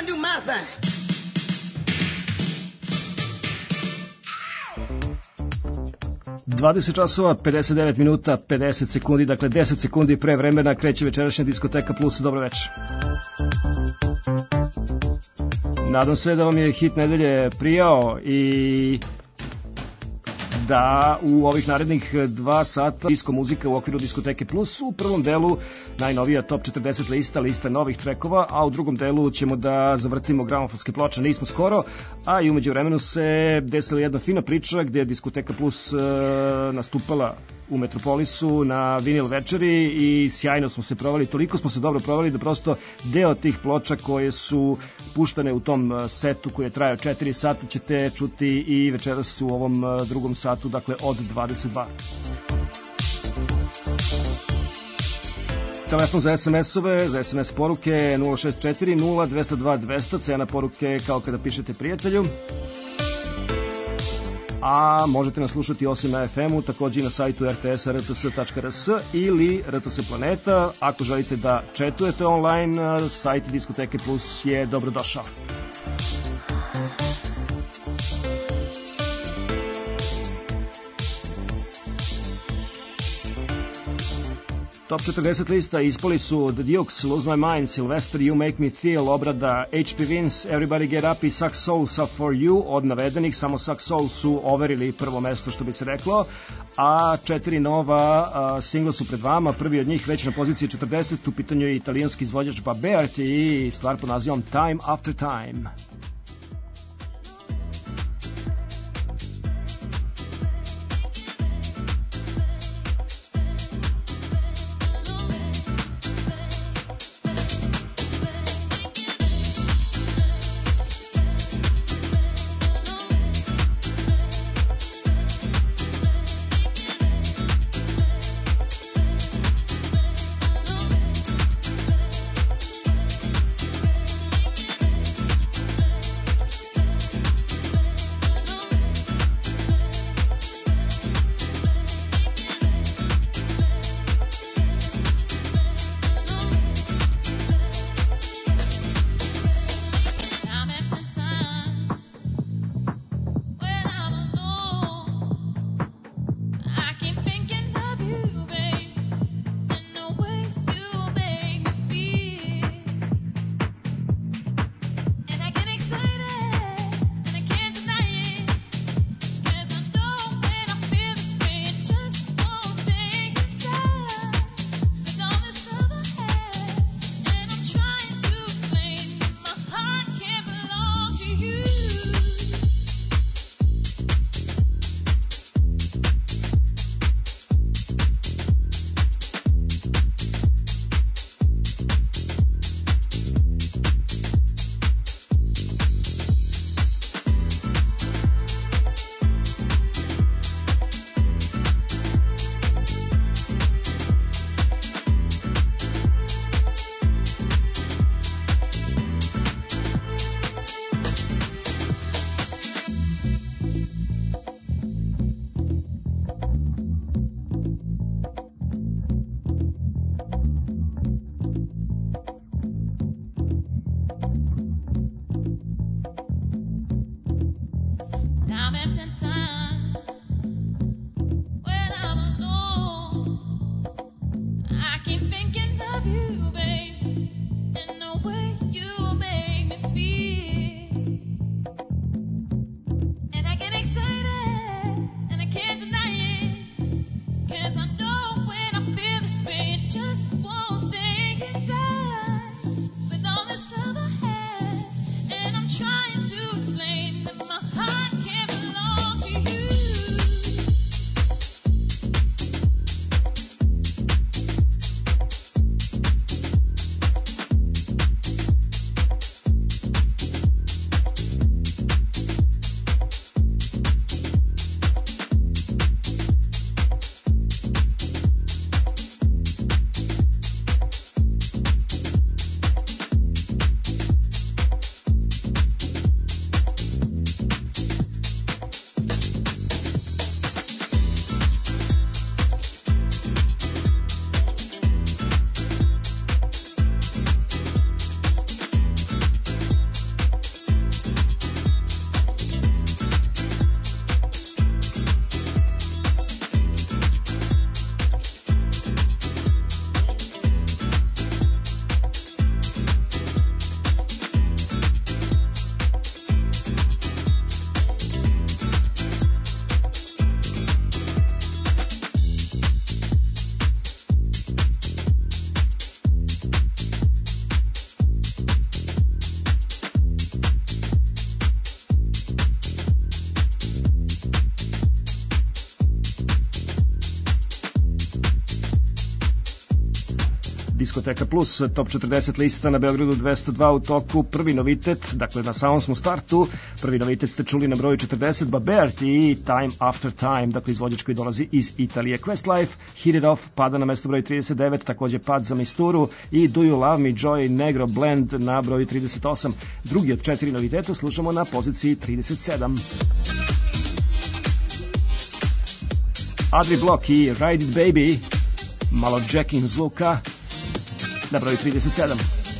and do my thing. 20 časova, 59 minuta, 50 sekundi, dakle 10 sekundi pre vremena kreće večerašnja diskoteka Plus. Dobro večer. Nadam se da vam je hit nedelje prijao i da u ovih narednih 2 sata disko muzika u okviru diskoteke Plus. U prvom delu najnovija top 40 lista novih trekova, a u drugom delu ćemo da zavrtimo gramofonske ploče. Nismo skoro, a i umeđu vremenu se desila jedna fina priča gdje je diskoteka Plus nastupala u Metropolisu na vinil večeri i sjajno smo se provali, toliko smo se dobro provali da prosto deo tih ploča koje su puštane u tom setu koji je trajao 4 sata ćete čuti i večeras u ovom drugom satu, dakle od 22. Telefon za SMS-ove, za SMS poruke 064 0202 200, cena poruke kao kada pišete prijatelju. A možete nas slušati osim na FM-u, takođe i na sajtu rts.rs ili RTS Planeta. Ako želite da četujete online, sajt Diskoteke Plus je dobrodošao. Top 40 lista ispali su The Dukes, Lose My Mind, Sylvester, You Make Me Feel, obrada HP Vince, Everybody Get Up i Suck Soul, Suck For You. Od navedenih samo Suck Soul su overili prvo mesto, što bi se reklo, a 4 nova singla su pred vama. Prvi od njih već na poziciji 40, u pitanju je italijanski izvođač Babearti i stvar pod nazivom Time After Time. Trying to explain that my heart can't belong. Diskoteka Plus, top 40 lista na Beogradu 202 u toku. Prvi novitet, dakle na samom smo startu, prvi novitet ste čuli na broju 40, Baberti i Time After Time, dakle izvođač koji dolazi iz Italije. Questlife, Hit It Off, pada na mesto broj 39, takođe pad za Misturu i Do You Love Me, Joy Negro Blend na broju 38. Drugi od 4 noviteta slušamo na poziciji 37. Adri Block i Ride It Baby, malo jacking zvuka na broju 37.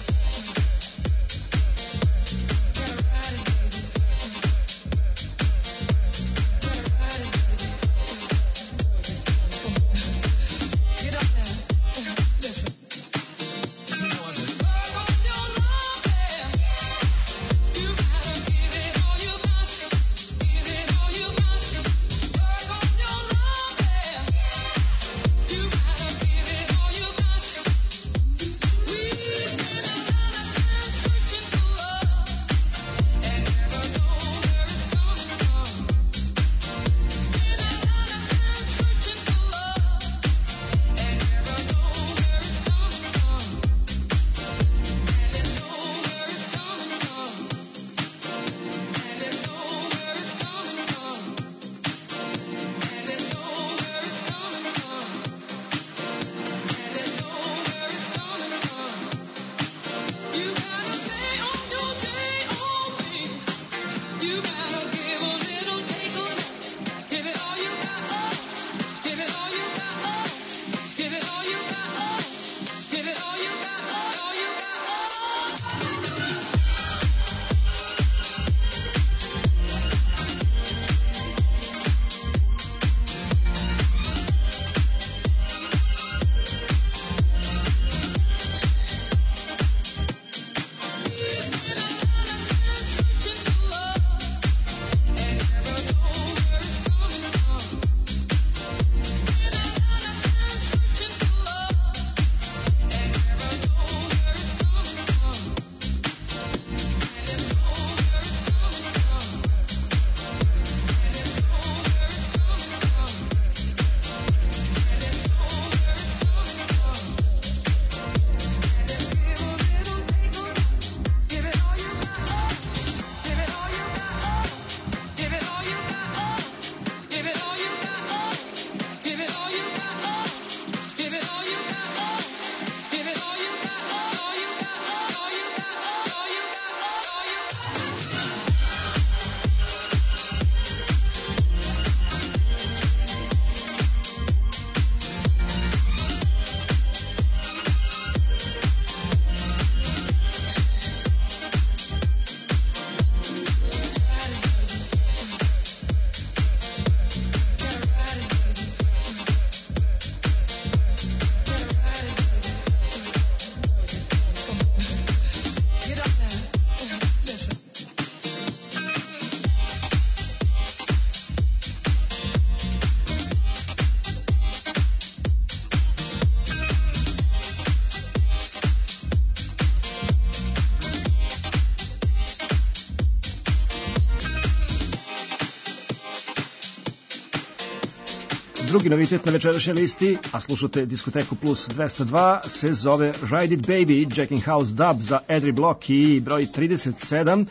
Drugi novitet na večerašnjoj listi, a slušate Diskoteku Plus 202, se zove Ride It Baby, Jacking House Dub za Adri Block i broj 37,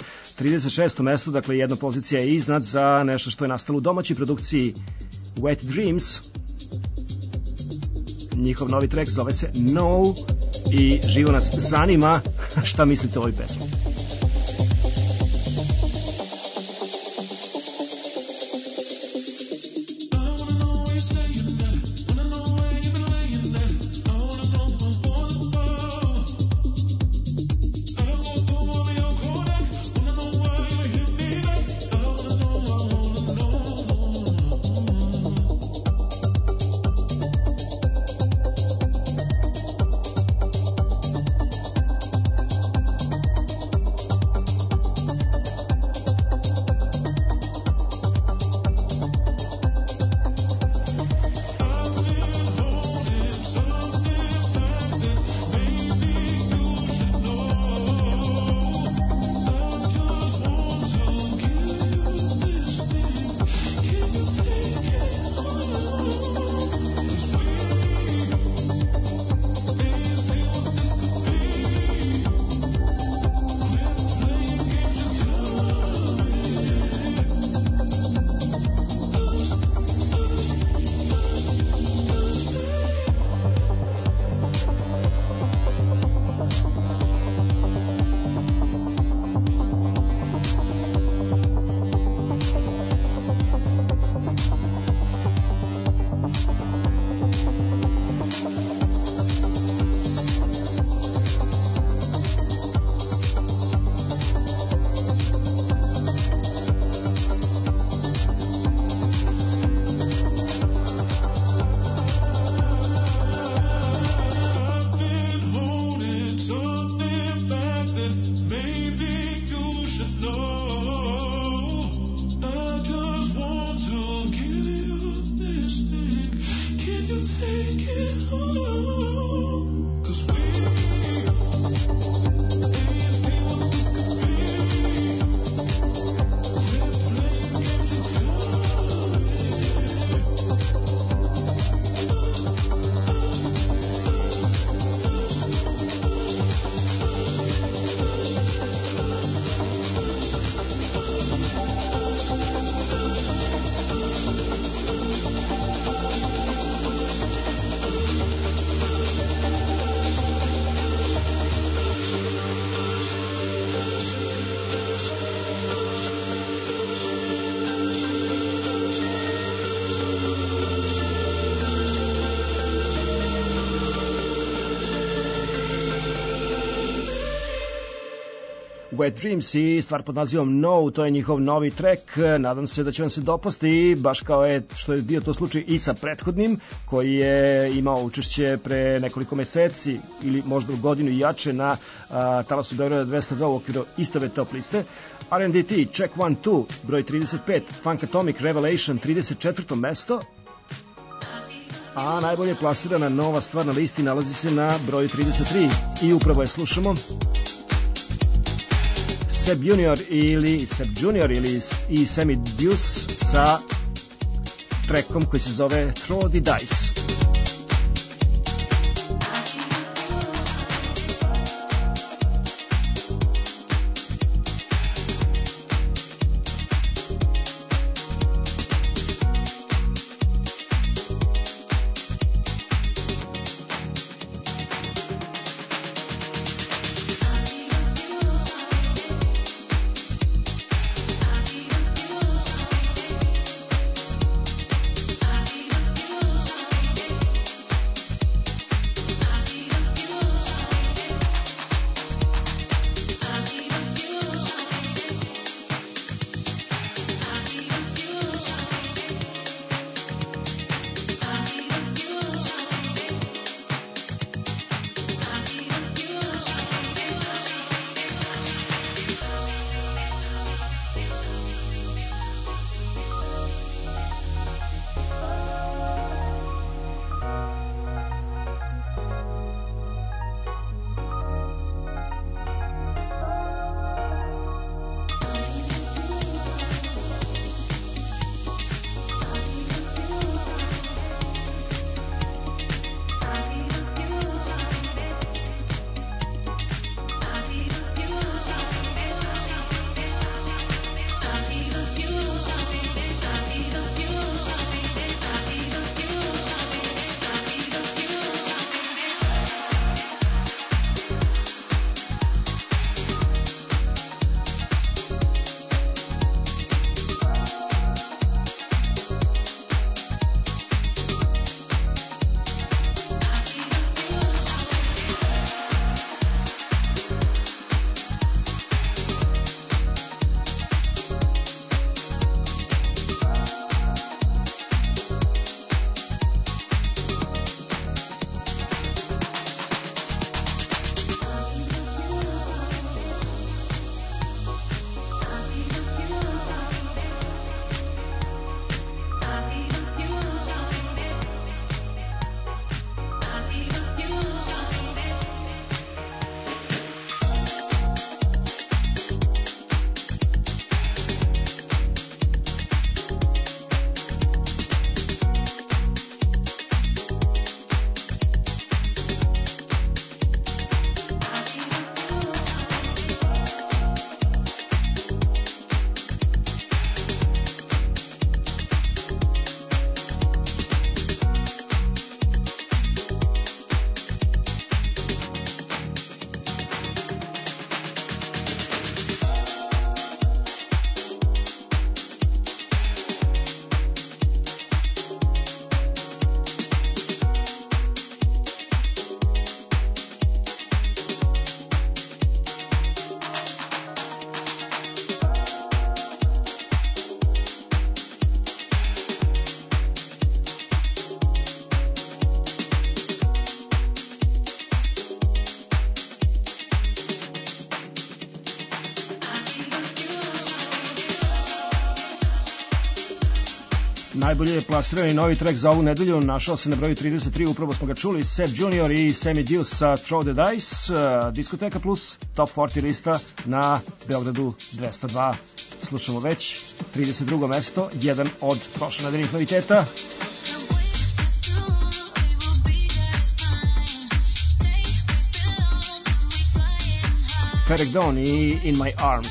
36. mesto, dakle jedna pozicija je iznad za nešto što je nastalo u domaćoj produkciji Wet Dreams. Njihov novi track zove se No i živo nas zanima šta mislite o ovoj pesmi. Wet Dreams i stvar pod nazivom No, to je njihov novi track, nadam se da će vam se dopasti, baš kao što je bio to slučaj i sa prethodnim, koji je imao učešće pre nekoliko meseci ili možda u godinu i jače na talasu Beograda 202 u okviru istove top liste. R&DT, Check 1-2, broj 35, Funkatomic Revelation, 34. mesto, a najbolje plasirana nova stvar na listi nalazi se na broju 33 i upravo je slušamo. Seb Junior ili i Sammy Deuce sa trackom koji se zove Throw the Dice. Najbolje plasirani novi track za ovu nedelju našao se na broju 33, upravo smo ga čuli, Seb Junior i Sammy Deuce sa Throw the Dice, Diskoteka Plus, Top 40 lista na Beogradu 202. Slušamo već 32. mesto, jedan od prošle nedeljnih noviteta. Ferek Dawn i In My Arms.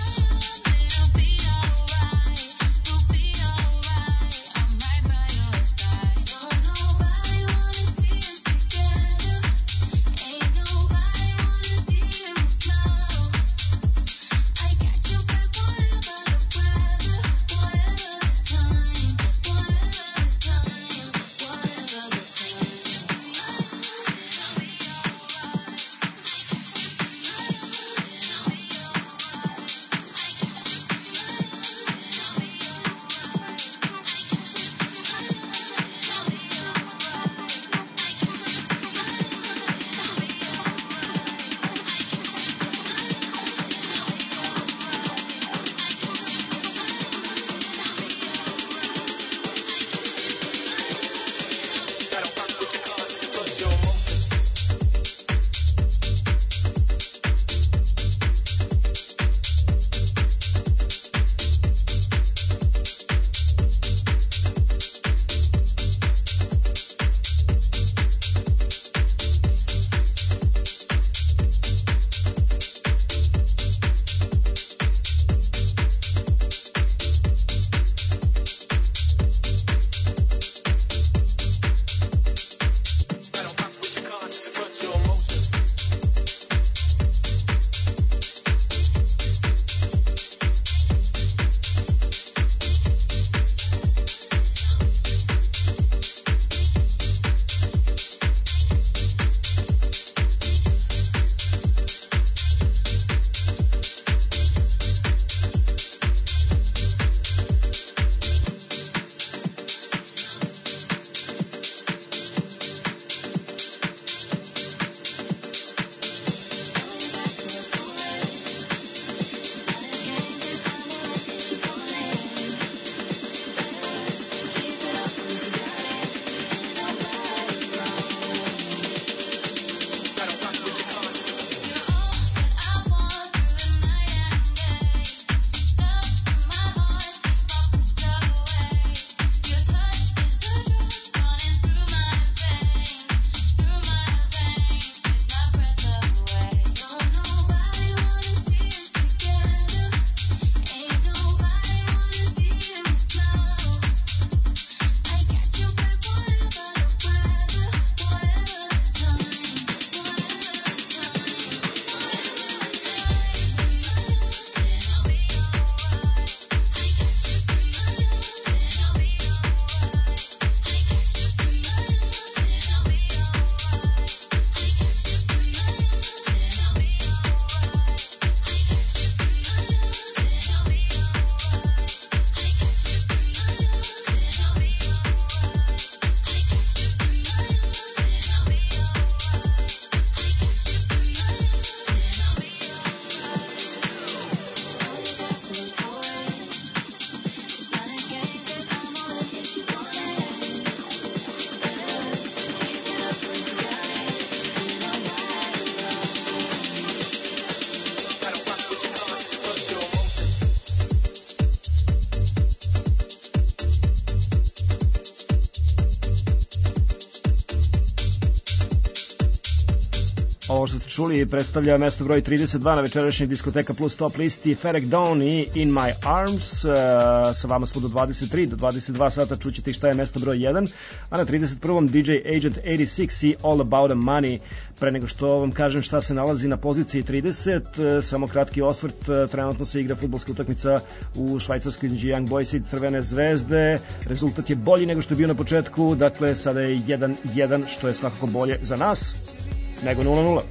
Ovo što ste čuli predstavlja mesto broj 32 na večerašnjeg Diskoteka Plus top listi, Ferek Dawn i In My Arms. Sa vama smo do 23, do 22 sata čućete šta je mesto broj 1, a na 31. DJ Agent 86 i All About the Money. Pre nego što vam kažem šta se nalazi na poziciji 30, samo kratki osvrt, trenutno se igra fudbalska utakmica u Švajcarskoj između Young Boys i Crvene zvezde. Rezultat je bolji nego što je bio na početku, dakle sada je 1-1, što je svakako bolje za nas nego 0-0.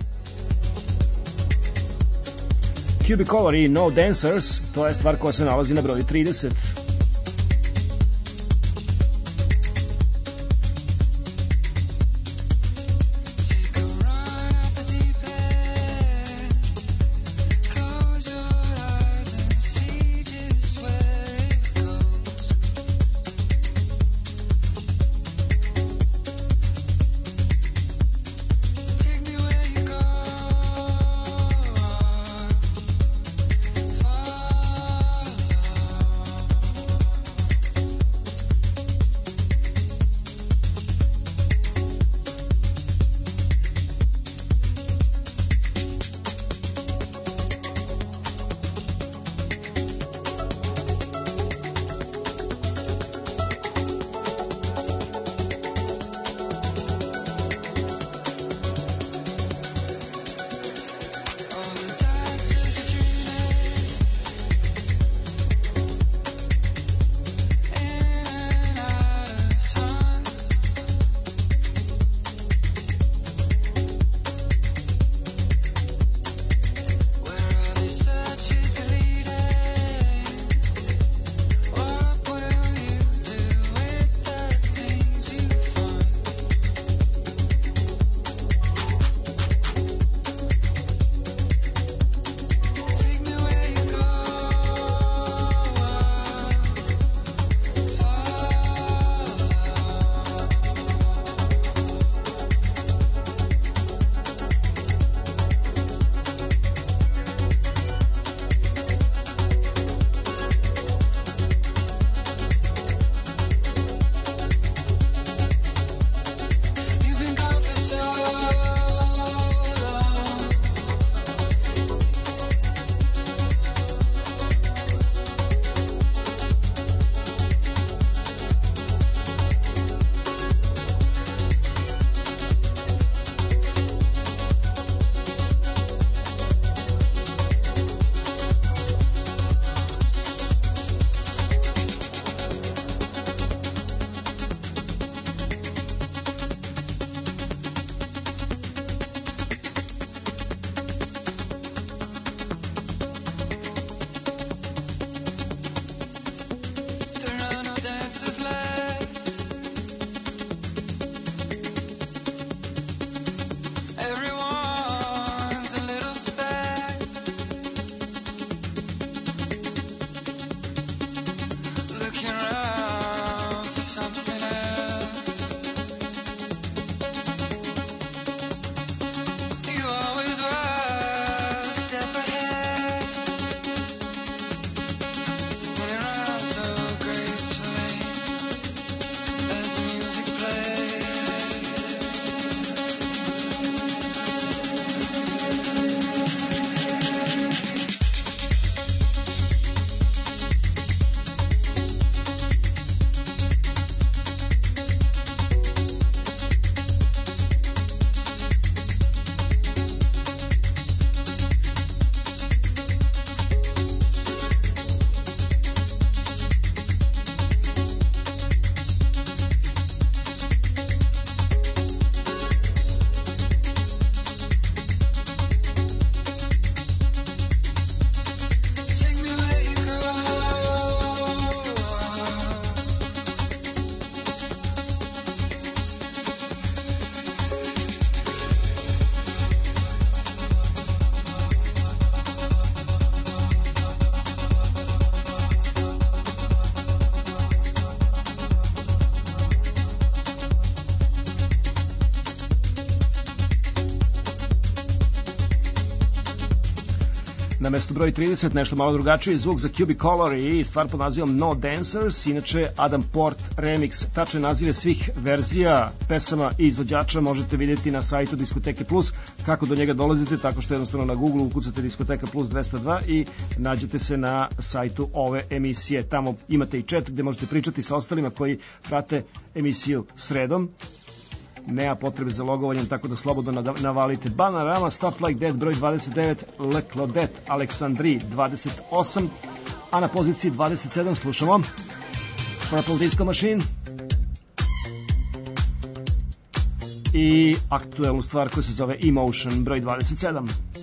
Cubicolor i No Dancers, to je stvar koja se nalazi na broju 30. Na mestu broj 30 nešto malo drugačiji zvuk za Cubicolor i stvar pod nazivom No Dancers, inače Adam Port Remix. Tačne nazive svih verzija, pesama i izvođača možete vidjeti na sajtu Diskoteke Plus. Kako do njega dolazite? Tako što jednostavno na Google ukucate Diskoteka Plus 202 i nađete se na sajtu ove emisije. Tamo imate i chat gde možete pričati sa ostalima koji prate emisiju sredom. Nema potrebe za logovanjem, tako da slobodno navalite. Bananarama, Stop Like That, broj 29, Le Claudette, Aleksandri, 28, a na poziciji 27 slušamo Purple Disco Machine i aktuelnu stvar koja se zove Emotion, broj 27.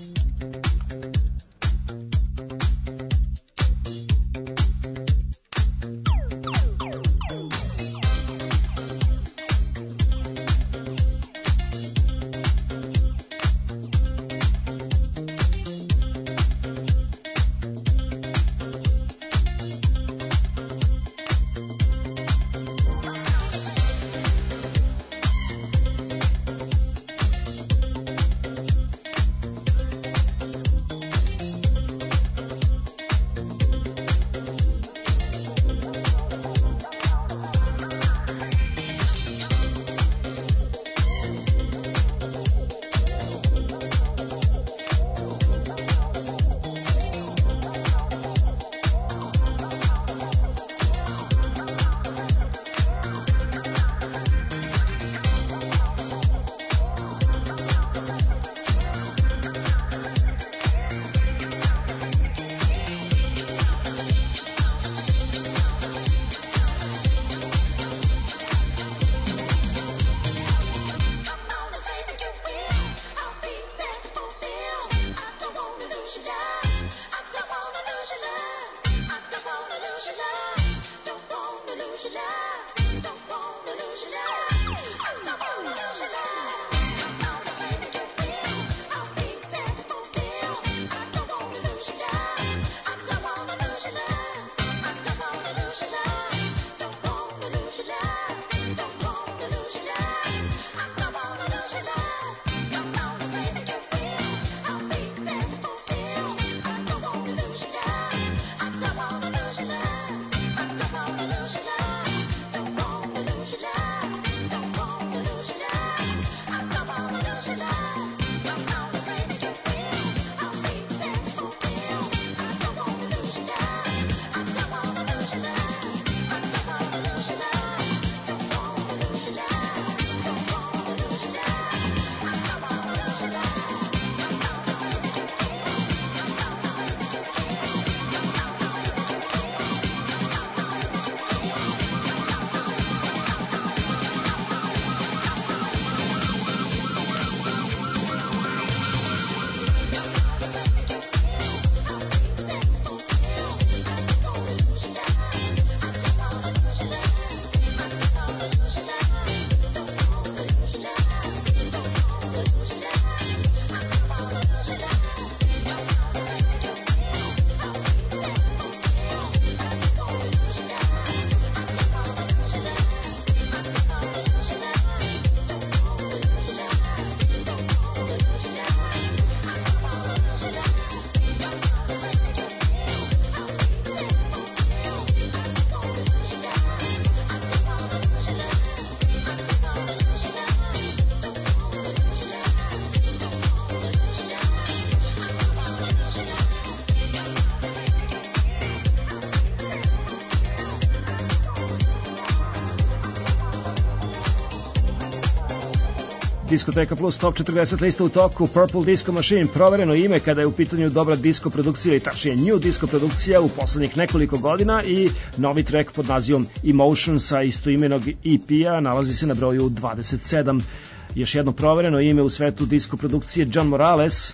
Diskoteka Plus Top 40 lista u toku, Purple Disco Machine, provereno ime kada je u pitanju dobra disco produkcija ili tačnije new disco produkcija u poslednjih nekoliko godina i novi track pod nazivom Emotion sa istoimenog EP-a nalazi se na broju 27. Još jedno provereno ime u svetu disco produkcije, John Morales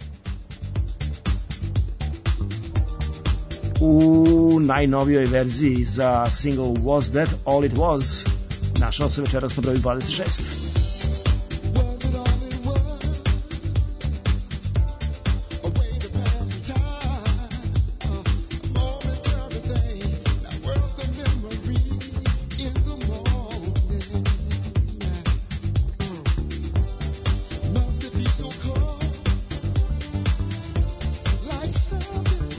u najnovijoj verziji za single Was That All It Was našao se večeras na broju 26. Something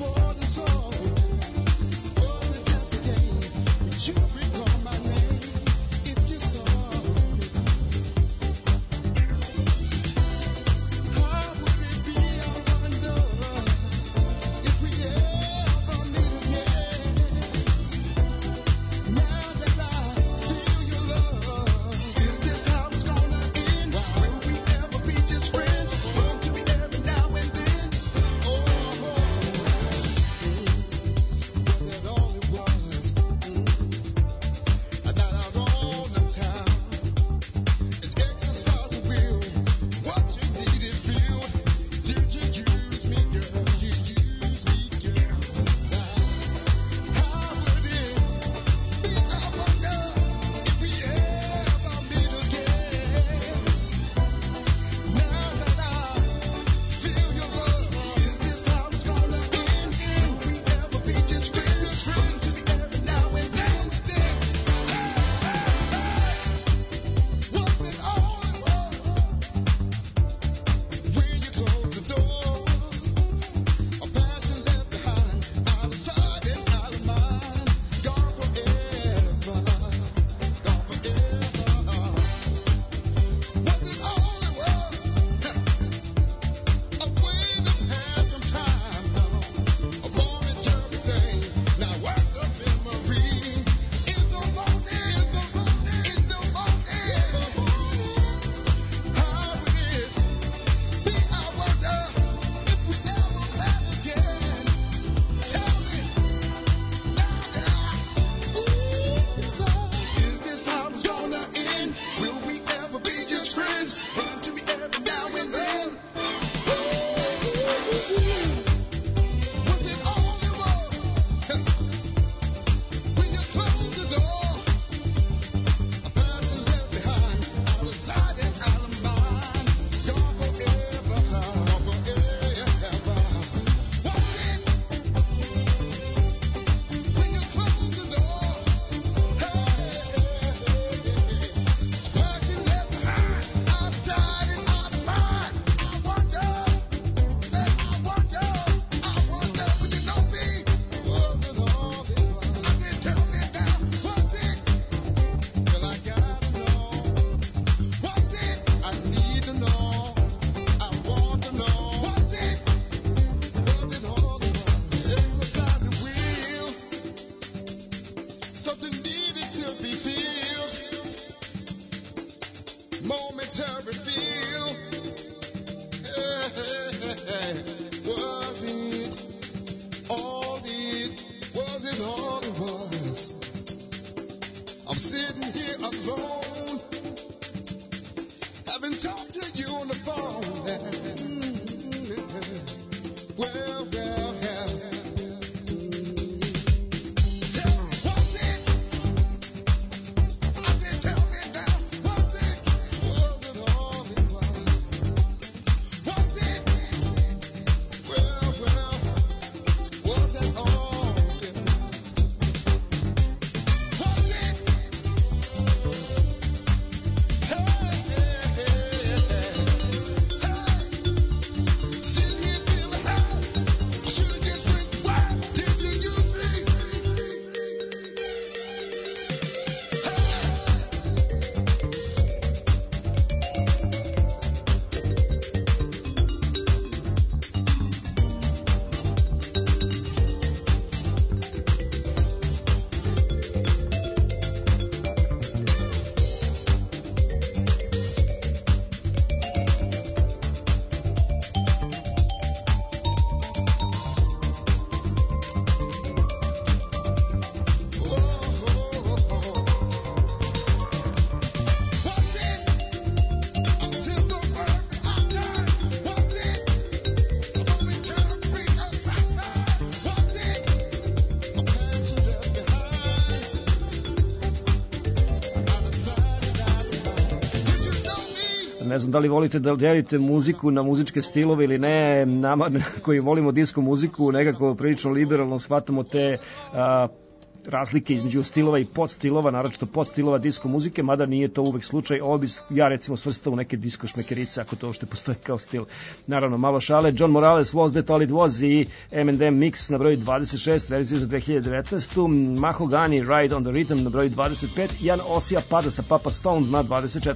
Ne znam da li volite da delite muziku na muzičke stilove ili ne, nama koji volimo disko muziku nekako prilično liberalno shvatamo te razlike između stilova i podstilova, naročito podstilova disko muzike, mada nije to uvek slučaj. Ovo bi ja recimo svrstao u neke disko šmekerice, ako to uopšte postoje kao stil. Naravno, malo šale, John Morales, Was That All It Was i M&M Mix na broju 26, revizija za 2019. Mahogany, Ride on the Rhythm na broju 25, Jan Osija pada sa Papa Stone na 24.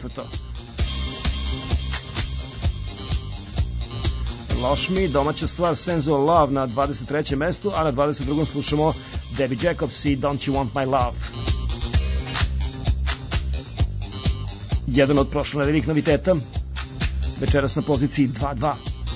Lošmi, domaća stvar, Sensual Love na 23. mestu, a na 22. slušamo Debbie Jacobs i Don't You Want My Love. Jedan od prošlonedeljnih noviteta, večeras na poziciji 2-2.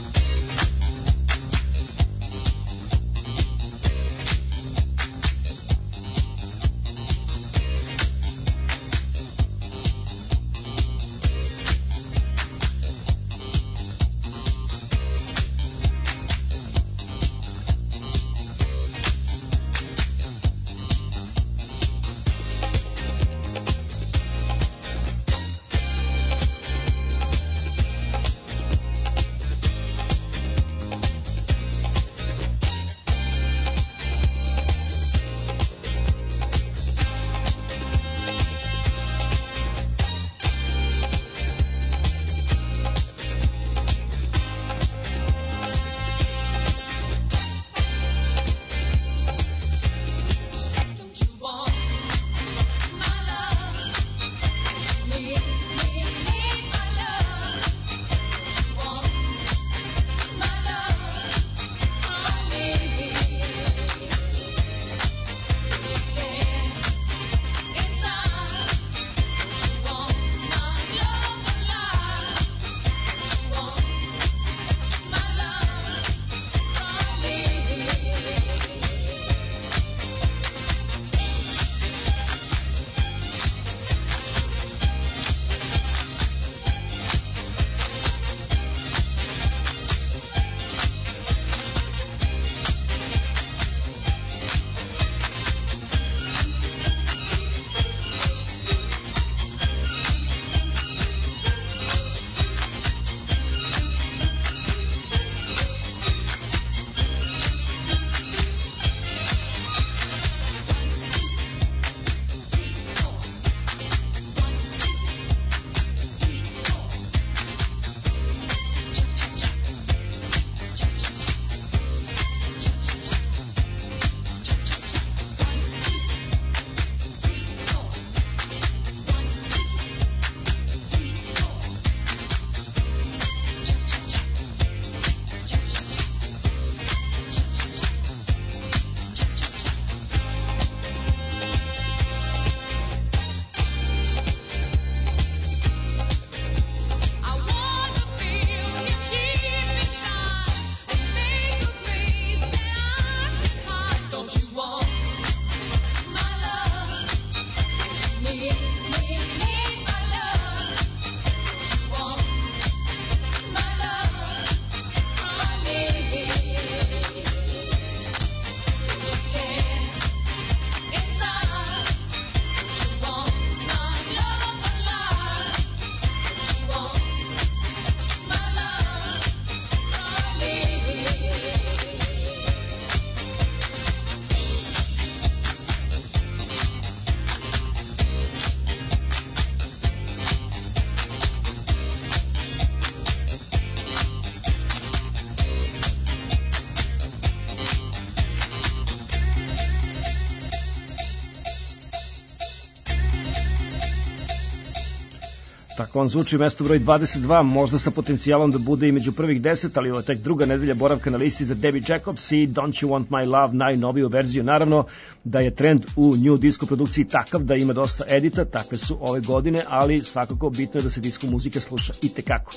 Tako on zvuči mesto broj 22, možda sa potencijalom da bude i među prvih 10, ali ovo je tek druga nedelja boravka na listi za Debbie Jacobs i Don't You Want My Love, najnoviju verziju. Naravno da je trend u new disco produkciji takav da ima dosta edita, takve su ove godine, ali svakako bitno je da se disco muzika sluša i tekako.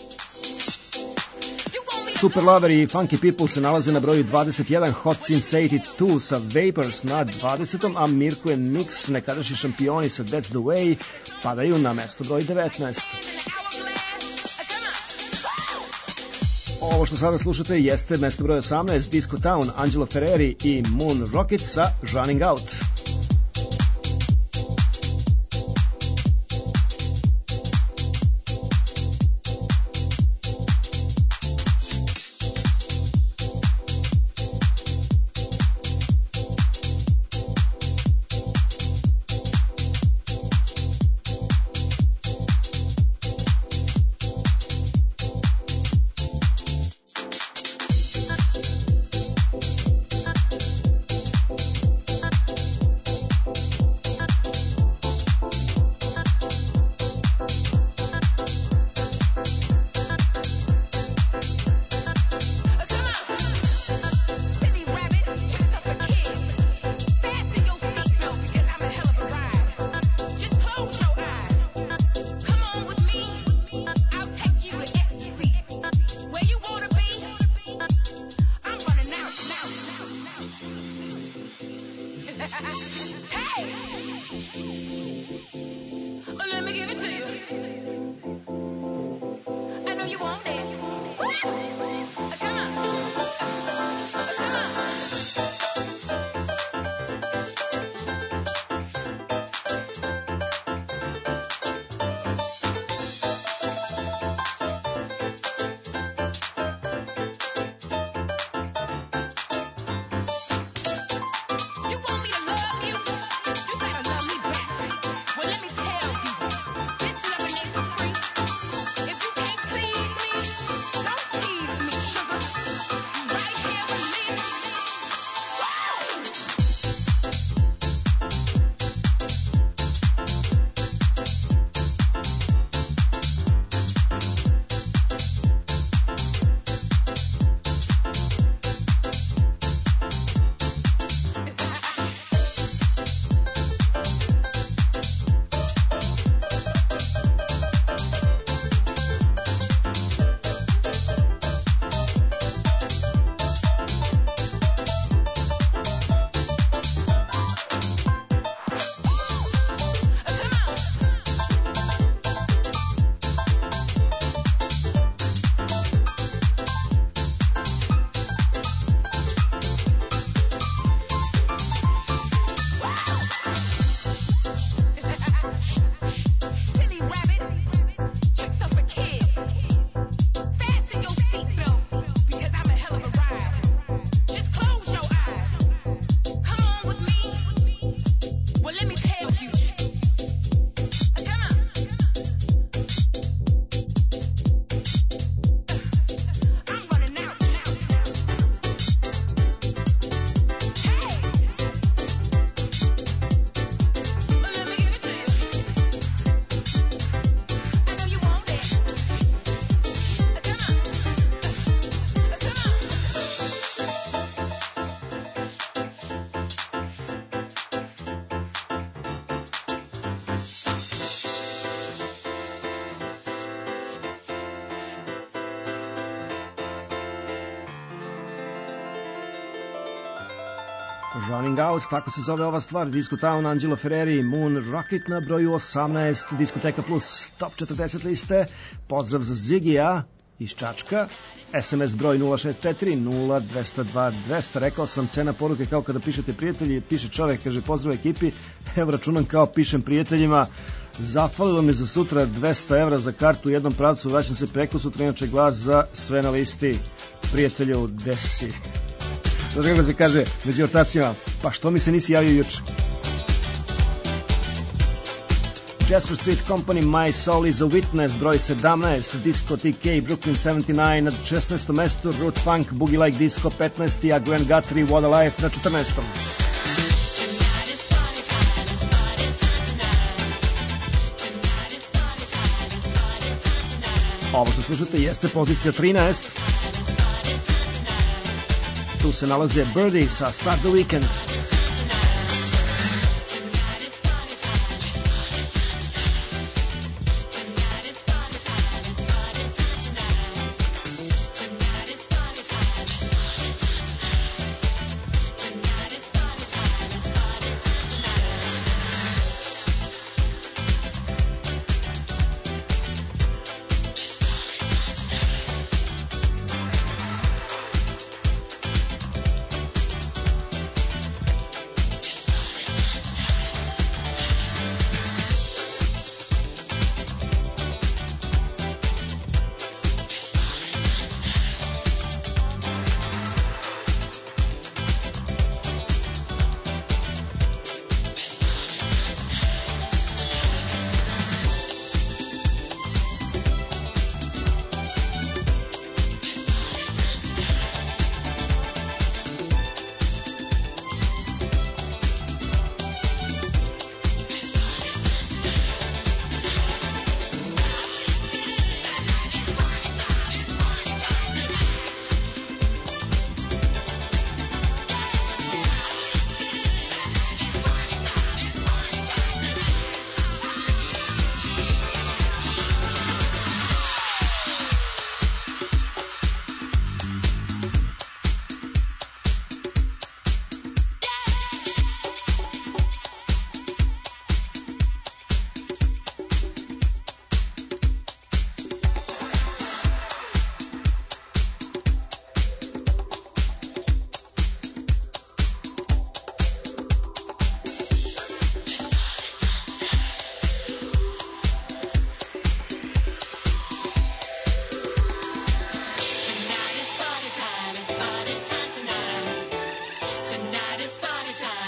Super Lover i Funky People se nalaze na broju 21, Hot Since 82 sa Vapors na 20. a Mirko and Mix, nekadašnji šampioni sa That's the Way, padaju na mesto broj 19. Ovo što sada slušate jeste mesto broj 18, Disco Town, Angelo Ferreri i Moon Rocket sa Running Out. Running Out, tako se zove ova stvar, Disco Town, Angelo Ferreri, Moon Rocket na broju 18, Diskoteka Plus, Top 40 liste, pozdrav za Zigija iz Čačka, SMS broj 064-0202-200, rekao sam cena poruke kao kada pišete prijatelji, piše čovek, kaže pozdrav ekipi, evo računam kao pišem prijateljima, zafalilo mi za sutra 200 evra za kartu u jednom pravcu, vraćam se preko sutra, inače glas za sve na listi, prijatelju, desi. Znaš kako se kaže među ortacima, pa što mi se nisi javio juče? Jasper Street Company, My Soul is a Witness, broj 17, Disco TK, Brooklyn 79, na 16. mestu, Root Funk, Boogie Like Disco, 15. a Gwen Guthrie, What a Life, na 14. Ovo što slušate jeste pozicija 13. Tu se nalaze Birdie sa Start the Weekend.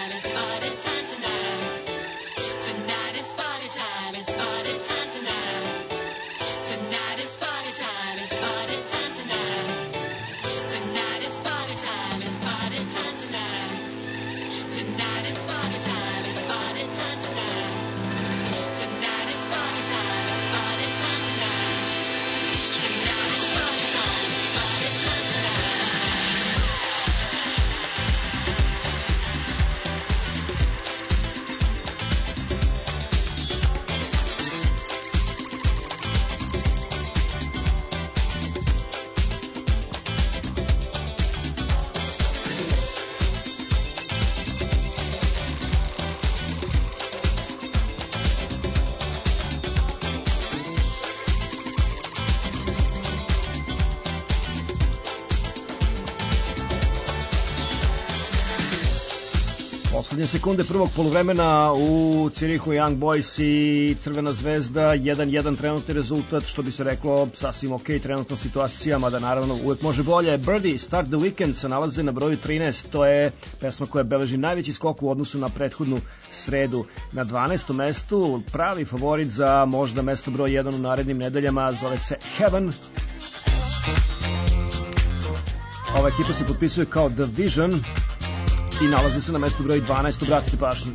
Poslednje sekunde prvog poluvremena u Cirihu Young Boys i Crvena zvezda, 1-1 trenutni rezultat, što bi se reklo sasvim ok trenutna situacija, mada naravno uvek može bolje. Birdie, Start the Weekend se nalaze na broju 13, to je pesma koja beleži najveći skok u odnosu na prethodnu sredu. Na 12. mestu pravi favorit za možda mesto broj 1 u narednim nedeljama, zove se Heaven. Ova ekipa se potpisuje kao The Vision i nalazi se na mestu broj 12, obratite pažnju.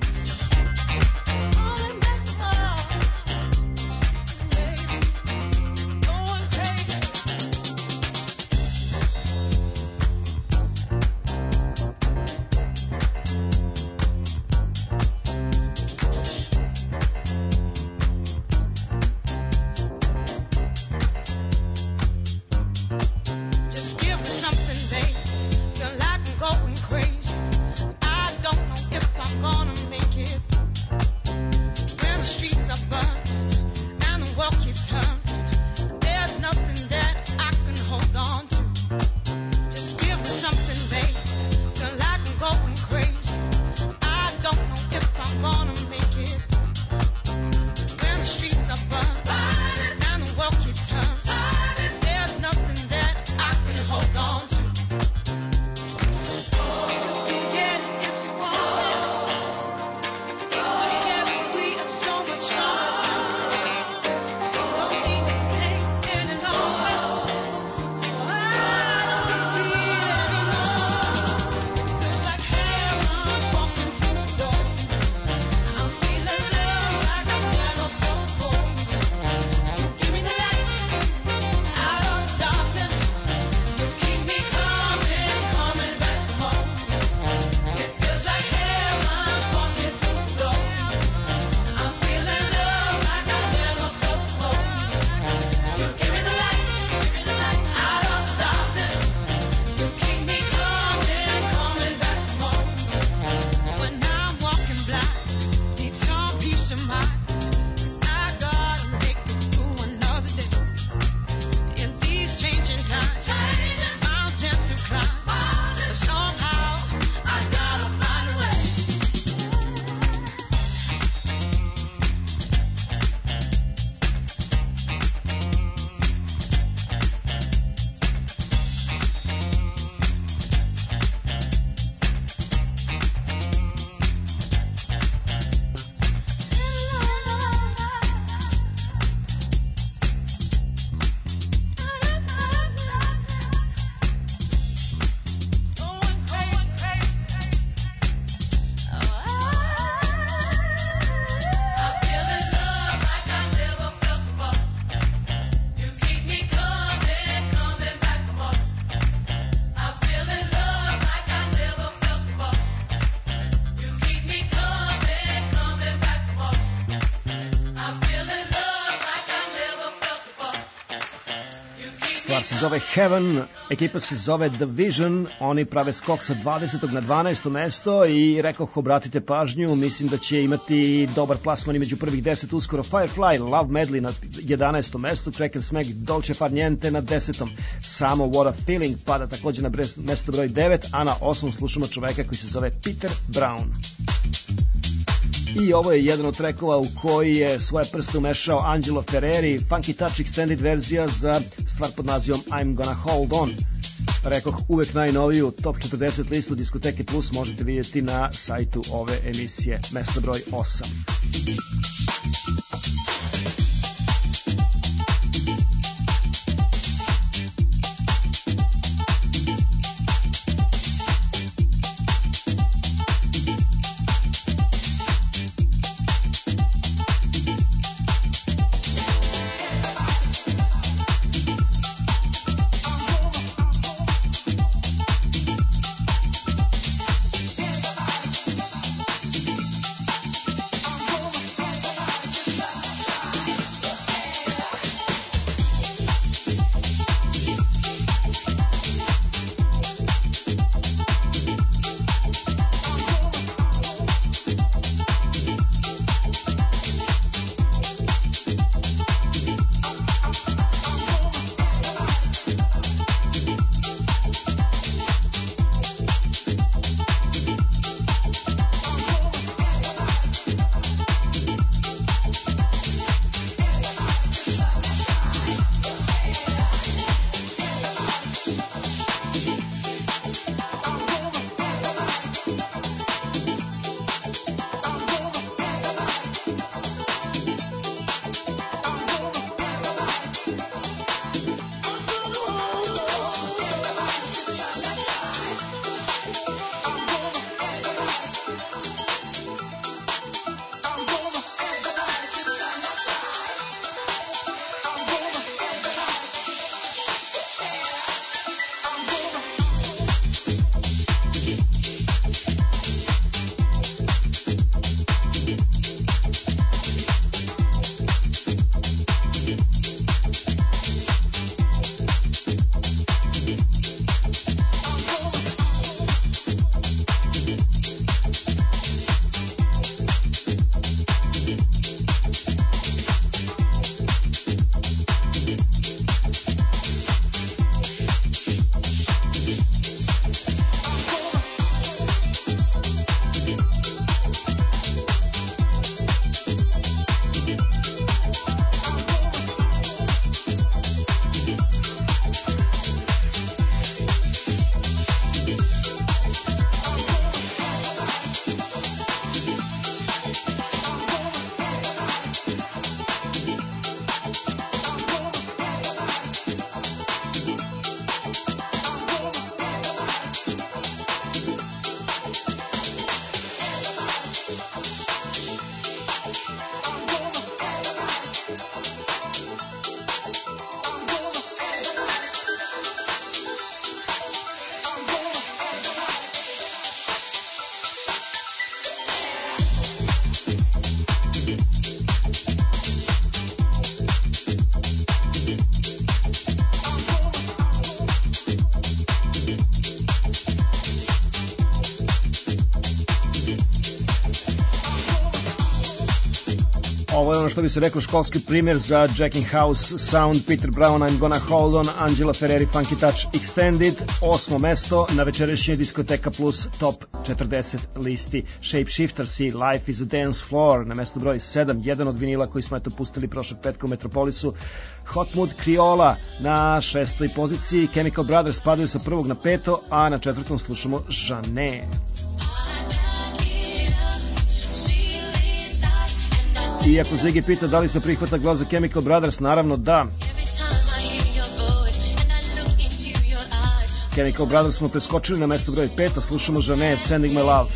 Stvar se zove Heaven, ekipa se zove The Vision, oni prave skok sa 20. na 12. mesto i rekoh, obratite pažnju, mislim da će imati dobar plasman i među prvih 10 uskoro. Firefly, Love Medley na 11. mestu, Crack and Smack, Dolce Far Niente na 10. Samo What a Feeling pada takođe na mesto broj 9, a na 8. slušamo čoveka koji se zove Peter Brown. I ovo je jedan od trekova u koji je svoje prste umešao Angelo Ferreri, Funky Touch Extended verzija za stvar pod nazivom I'm Gonna Hold On. Rekoh, uvek najnoviju Top 40 listu Diskoteke Plus možete vidjeti na sajtu ove emisije. Mesto broj 8. Ovo je ono što bi se reklo školski primjer za Jacking House Sound, Peter Brown, I'm Gonna Hold On, Angela Ferreri, Funky Touch Extended, 8. mesto na večerašnjoj Diskoteka Plus Top 40 listi. Shapeshifters i Life is a Dance Floor na mesto broj 7, jedan od vinila koji smo eto pustili prošlog petka u Metropolisu. Hot Mood Criolla na 6. poziciji, Chemical Brothers padaju sa 1. na 5, a na 4. slušamo Jeanne. I ako Ziggy pita da li se prihvata glas za Chemical Brothers, naravno da. Chemical Brothers smo preskočili na mesto broj 5, a slušamo Jeanne, Sending My Love.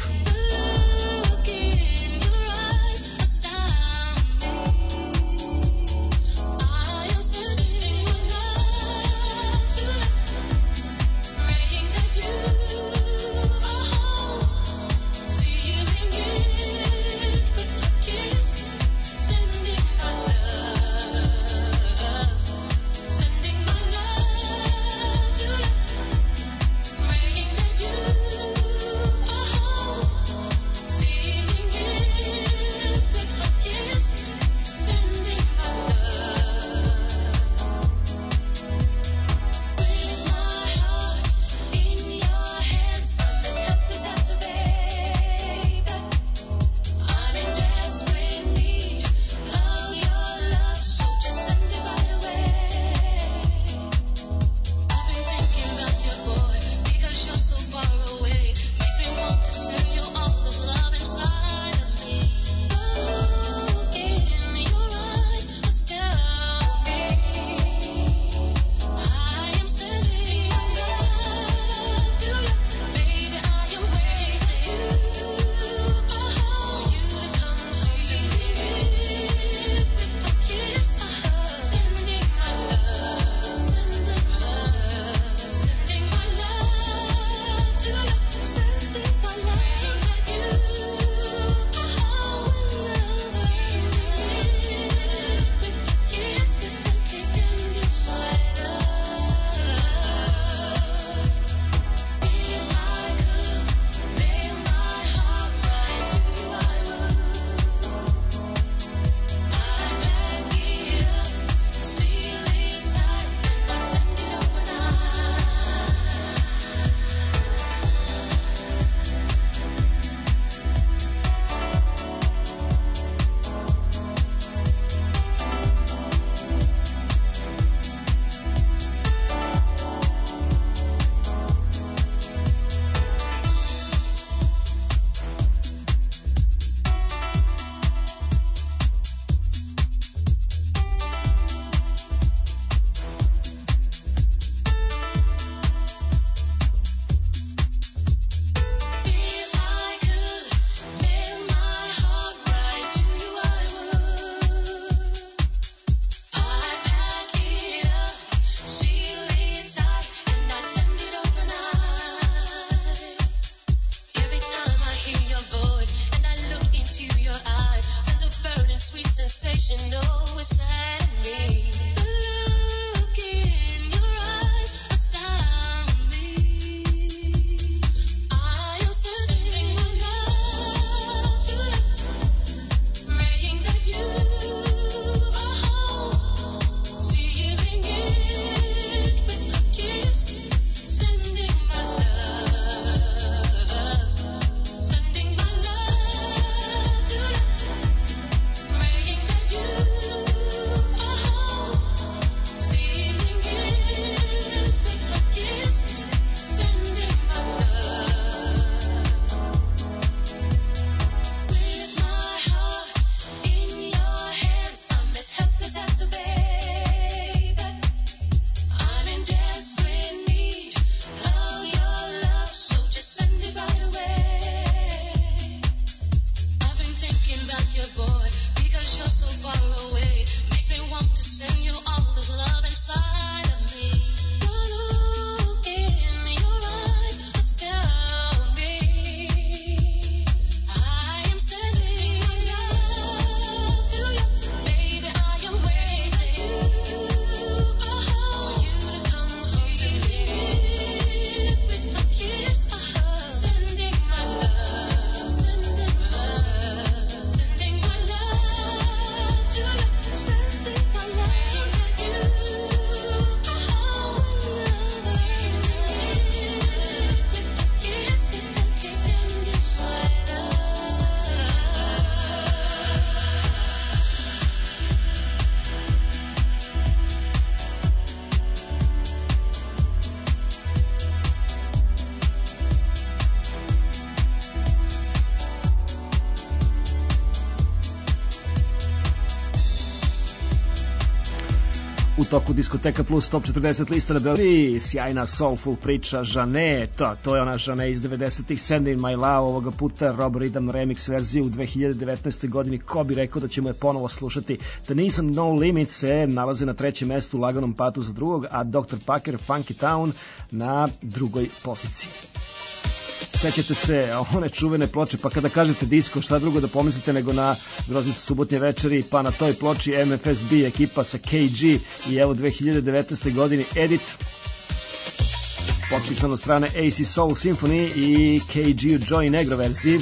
U toku Diskoteka Plus Top 40 lista na Beogradu, sjajna soulful priča Žane, to je ona Žane iz 90-ih, Send in My Love, ovoga puta Rob Rhythm remix verziju u 2019. godini. Ko bi rekao da ćemo je ponovo slušati? The Nissan No Limit se nalaze na trećem mestu u laganom patu za drugog, a Dr. Packer Funky Town na drugoj poziciji. Sećate se one čuvene ploče, pa kada kažete disko, šta drugo da pomislite nego na Groznicu subotnje večeri, pa na toj ploči MFSB ekipa sa KG i evo 2019. godini edit potpisan od strane AC Soul Symphony i KG u Joy Negro verziji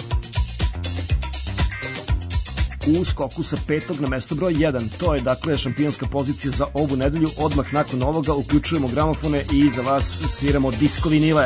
u skoku sa 5. na mesto broj 1. To je dakle šampionska pozicija za ovu nedelju. Odmah nakon ovoga uključujemo gramofone i za vas sviramo disko vinile.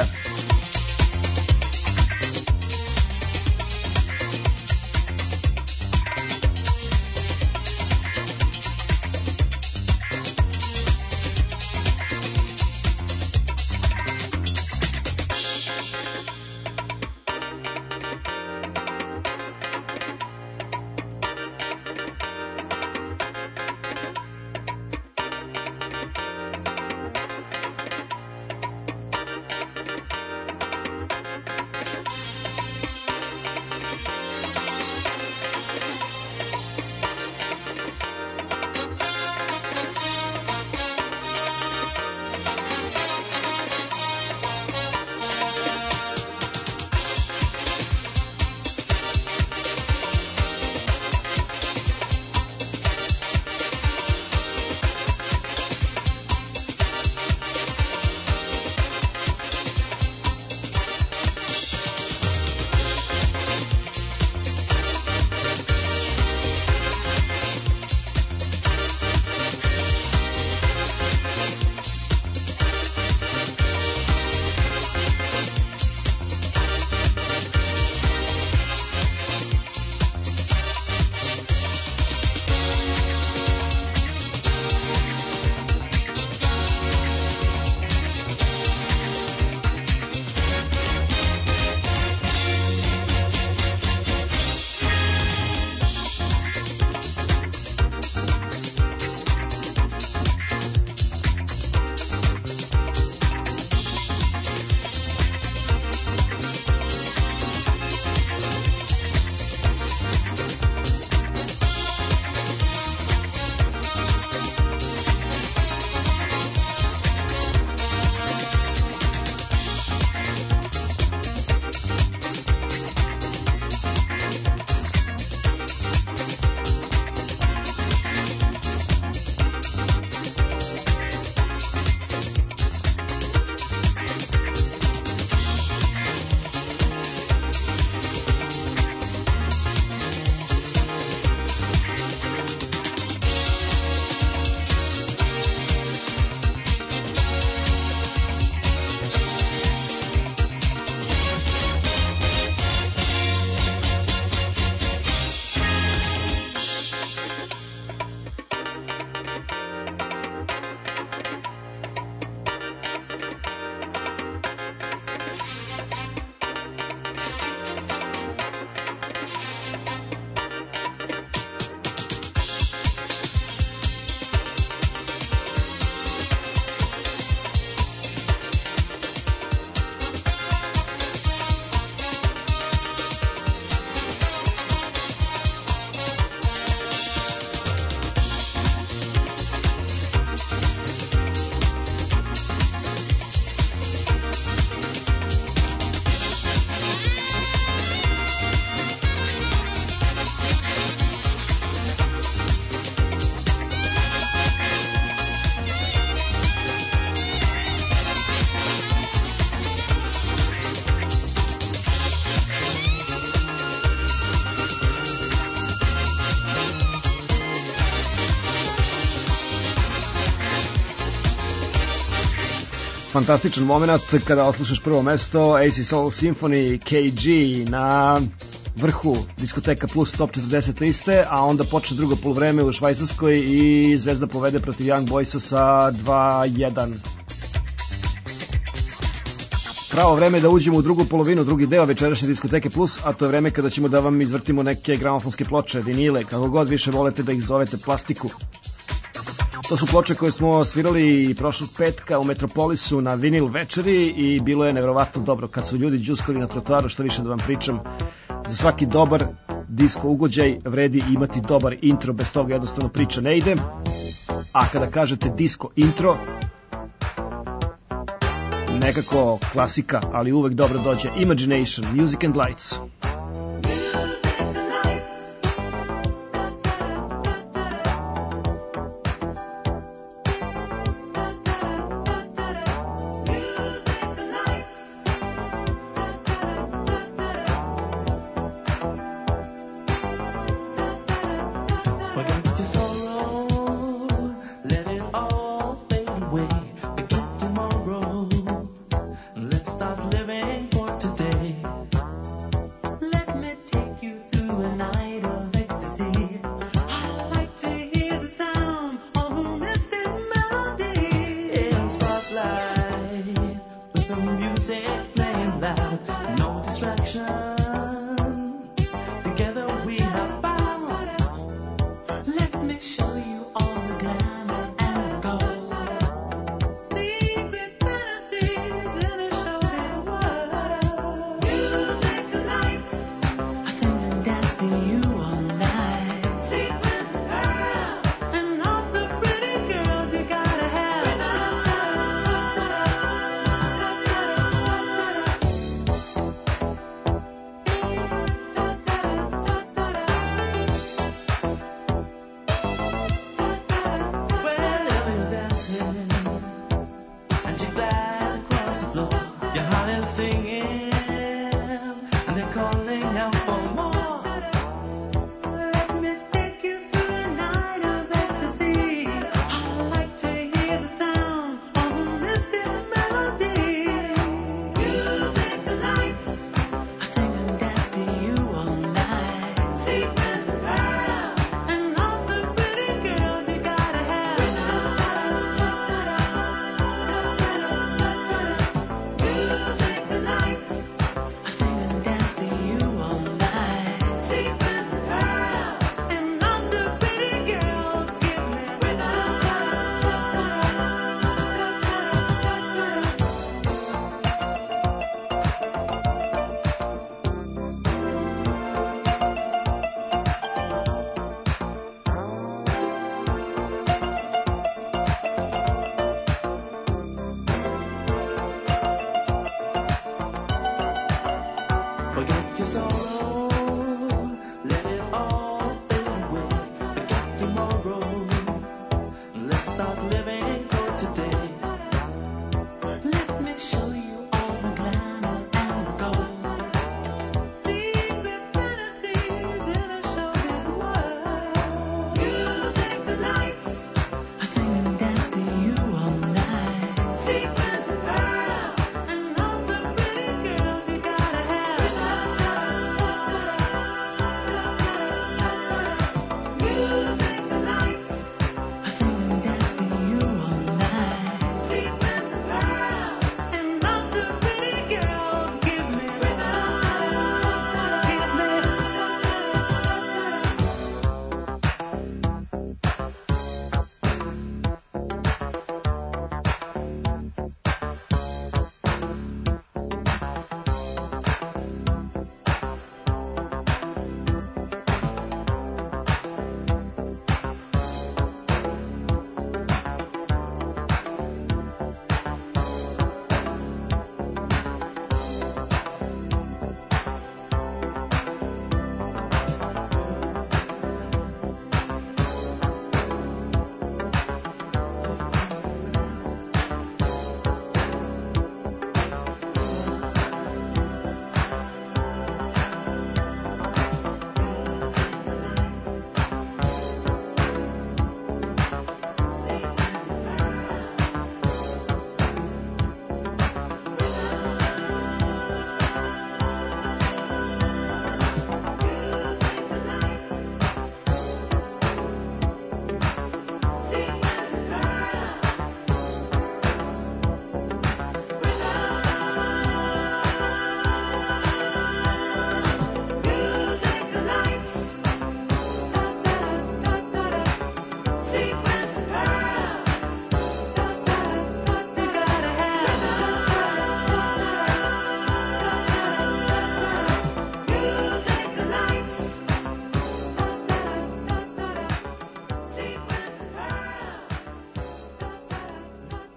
fantastičan moment kada oslušaš prvo mesto AC Soul Symphony KG na vrhu Diskoteka Plus Top 40 liste, a onda počne drugo poluvreme u Švajcarskoj i Zvezda povede protiv Young Boysa sa 2-1. Pravo vreme da uđemo u drugu polovinu, drugi deo večerašnje Diskoteke Plus, a to je vreme kada ćemo da vam izvrtimo neke gramofonske ploče, vinile, kako god više volete da ih zovete, plastiku. To su ploče koje smo svirali prošlog petka u Metropolisu na vinil večeri i bilo je nevjerovatno dobro kad su ljudi džuskali na trotoaru, što više da vam pričam. Za svaki dobar disko ugođaj vredi imati dobar intro, bez toga jednostavno priča ne ide. A kada kažete disko intro, nekako klasika, ali uvek dobro dođe Imagination, Music and Lights.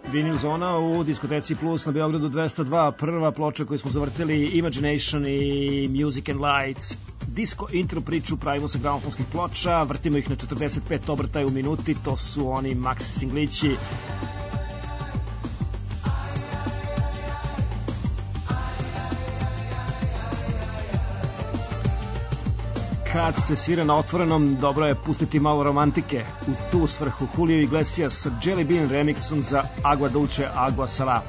Vinyl Zona u diskoteci Plus na Beogradu 202, prva ploča koju smo zavrtili Imagination i Music and Lights. Disco intro priču pravimo sa gramofonskih ploča, vrtimo ih na 45 obrtaja u minuti, to su oni maxi singlići. Kad se svira na otvorenom, dobro je pustiti malo romantike. U tu svrhu Julio Iglesias sa Jelly Bean remixom za Agua Dulce, Agua Salá.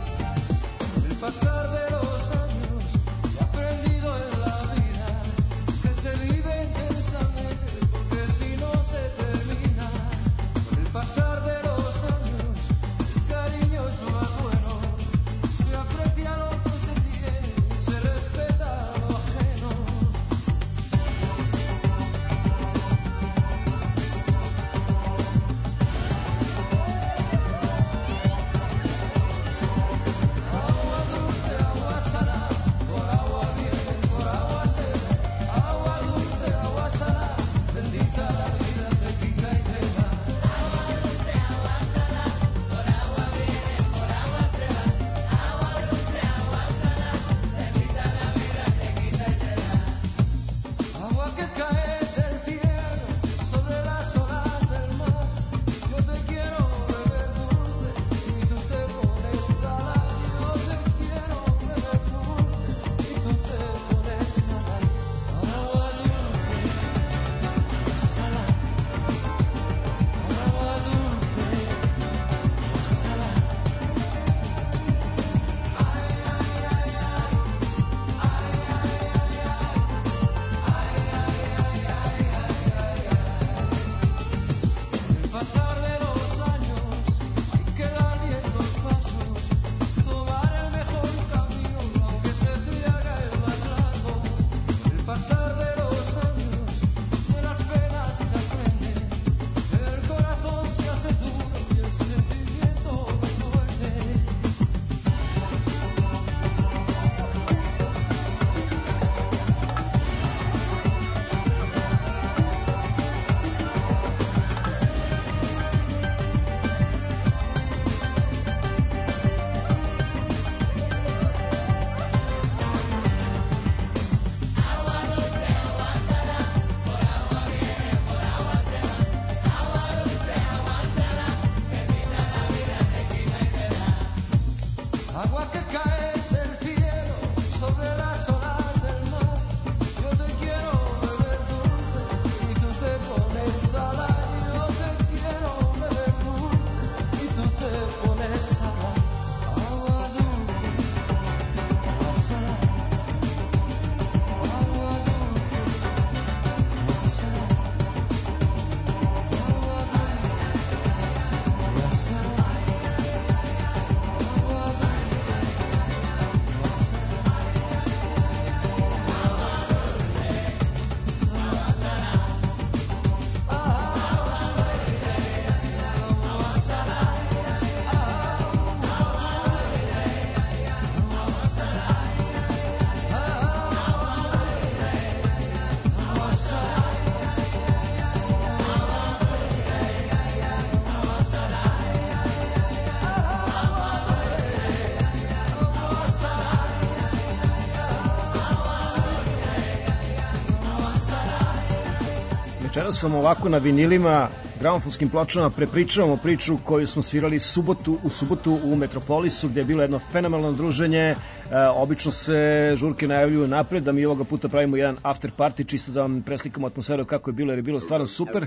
Večeras vam ovako na vinilima, gramofonskim pločama prepričavamo priču koju smo svirali u subotu u Metropolisu, gde je bilo jedno fenomenalno druženje. Obično se žurke najavljuju napred, da mi ovoga puta pravimo jedan after party, čisto da vam preslikamo atmosferu kako je bilo, jer je bilo stvarno super.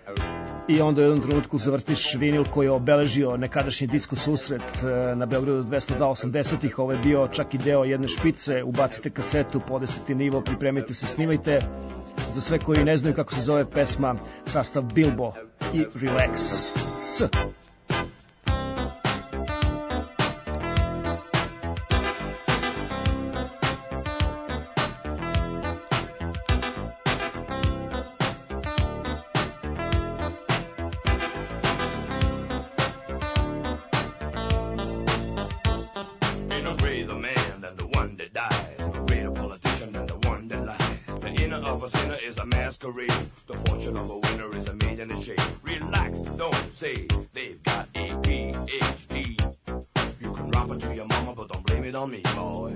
I onda u jednom trenutku zavrtiš vinil koji je obeležio nekadašnji disko susret na Beogradu 280-ih. Ovo je bio čak i deo jedne špice, ubacite kasetu, po 10. nivo, pripremite se, snimajte. Za sve koji ne znaju kako se zove pesma, sastav Bilbo i Relax. The fortune of a winner is a million in shade. Relax, don't say they've got a PhD. it to your mama, but don't blame it on me, boy.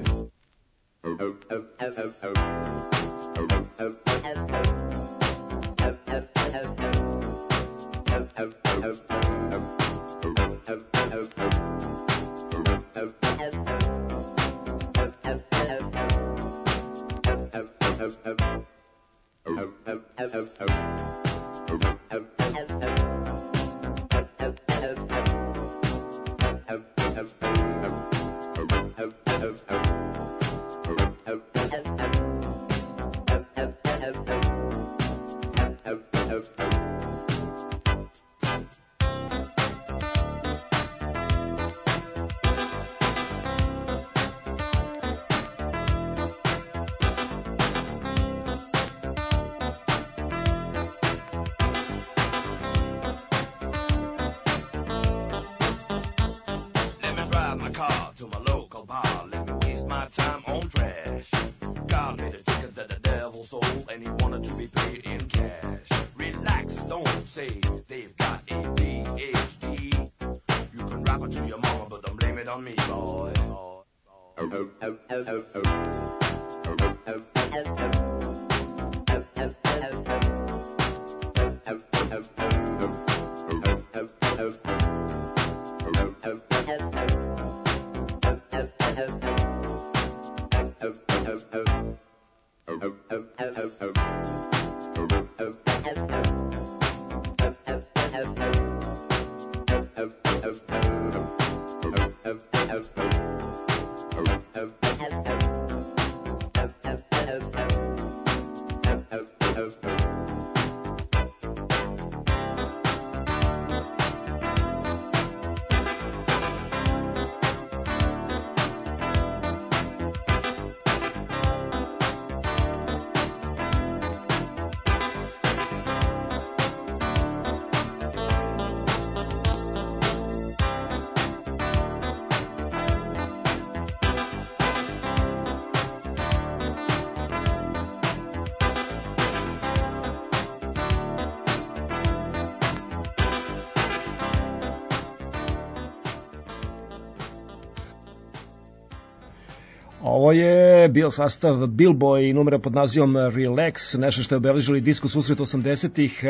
Ovo je bio sastav Billboy i numera pod nazivom Relax, nešto što je obeležili disko susret 80-ih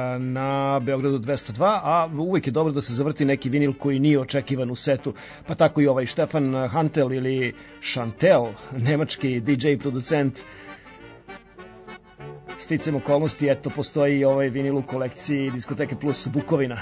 na Beogradu 202, a uvijek je dobro da se zavrti neki vinil koji nije očekivan u setu, pa tako i ovaj Stefan Hantel ili Chantel, nemački DJ i producent. Sticam okolnosti, eto, postoji ovaj vinil u kolekciji Diskoteke Plus Bukovina.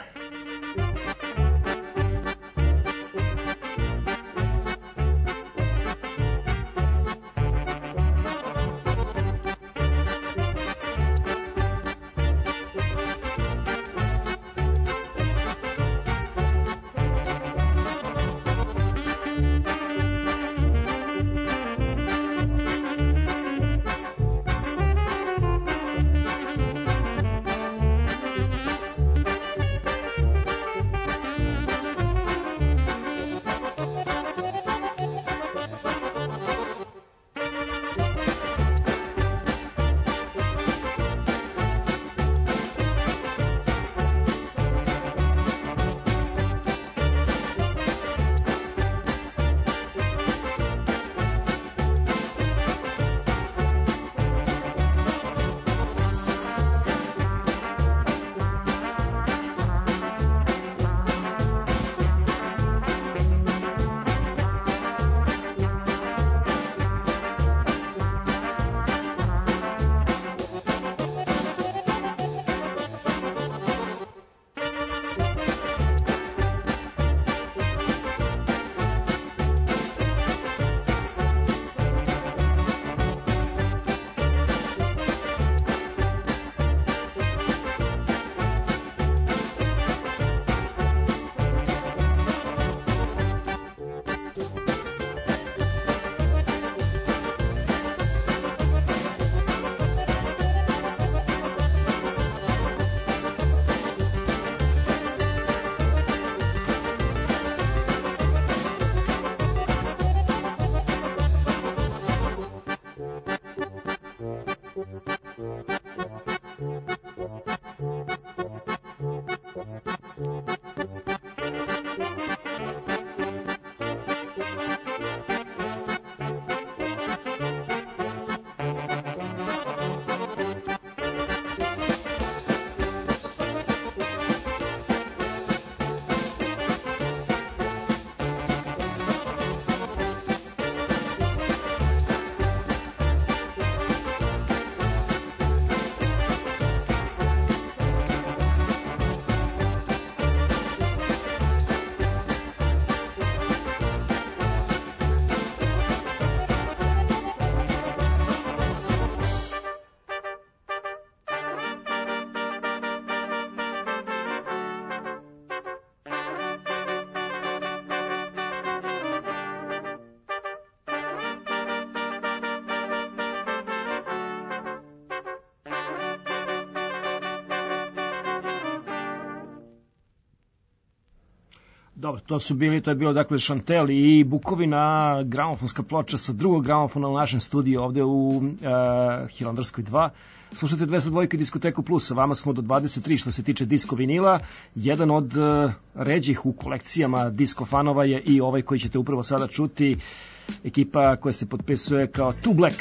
Dobro, to je bilo dakle Chantel i Bukovina, gramofonska ploča sa drugog gramofona u našem studiju ovde u Hilandarskoj 2. Slušajte 202 Diskoteku Plus, sa vama smo do 23 što se tiče disko vinila. Jedan od ređih u kolekcijama disko fanova je i ovaj koji ćete upravo sada čuti, ekipa koja se potpisuje kao Two Black.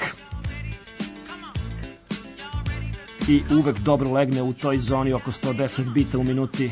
I uvek dobro legne u toj zoni oko 110 bita u minuti.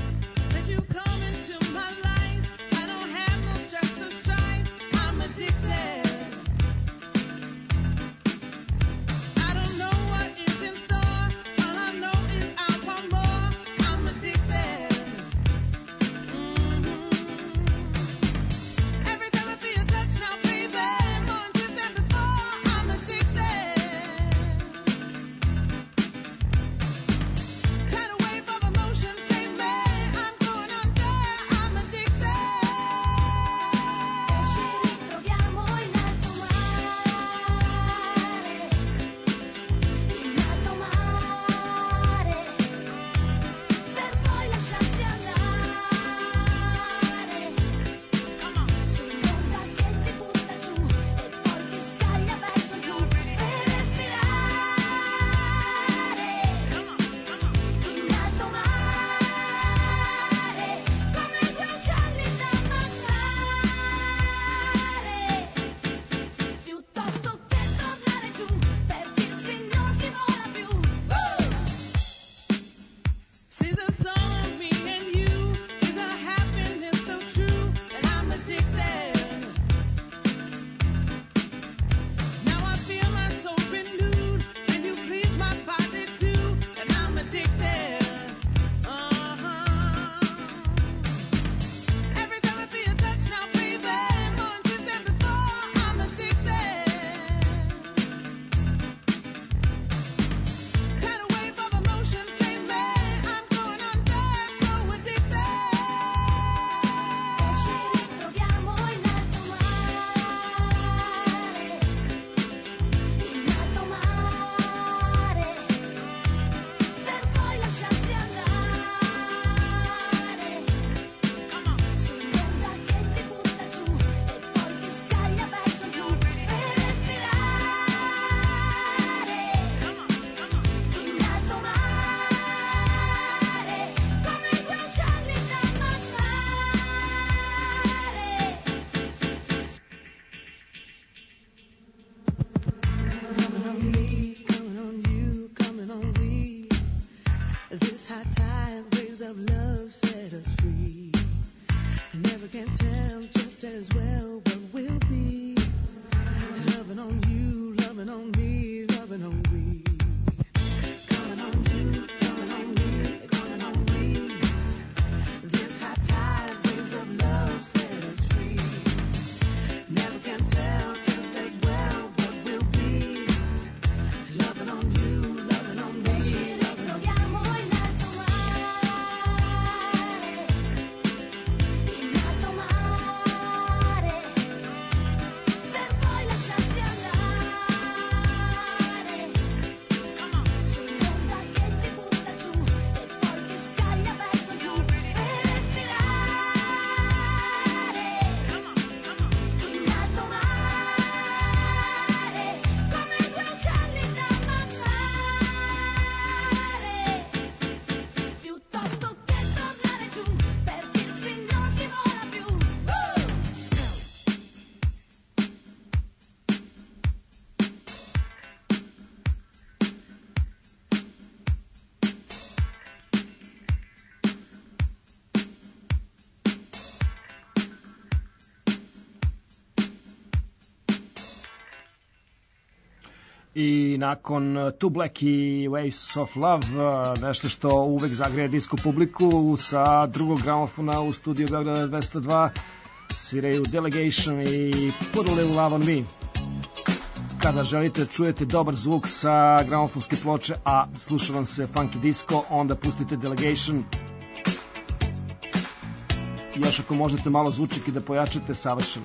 I nakon Two Black i Waves of Love, nešto što uvek zagreje disko publiku, sa drugog gramofona u studiju Beograda 202 sviraju Delegation i Put a Little Love on Me. Kada želite čujete dobar zvuk sa gramofonske ploče, a sluša vam se funky disco, onda pustite Delegation. Još ako možete malo zvučike da pojačate, savršeno.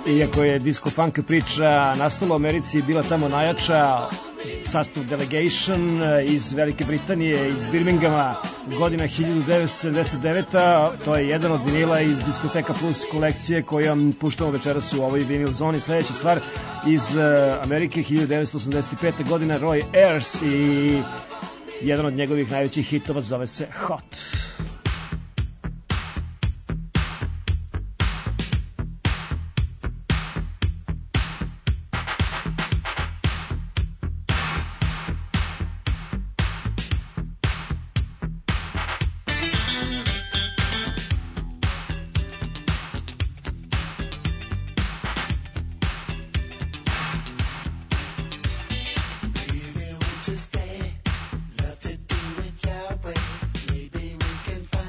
Iako je disco funk priča nastala u Americi, bila tamo najjača, sastav Delegation iz Velike Britanije, iz Birminghama, godina 1979. To je jedan od vinila iz Diskoteka Plus kolekcije koju vam puštamo večeras u ovoj vinil zoni. Sledeća stvar iz Amerike, 1985. godina, Roy Ayers i jedan od njegovih najvećih hitova zove se Hot. Stay, love to do it your way. Maybe we can find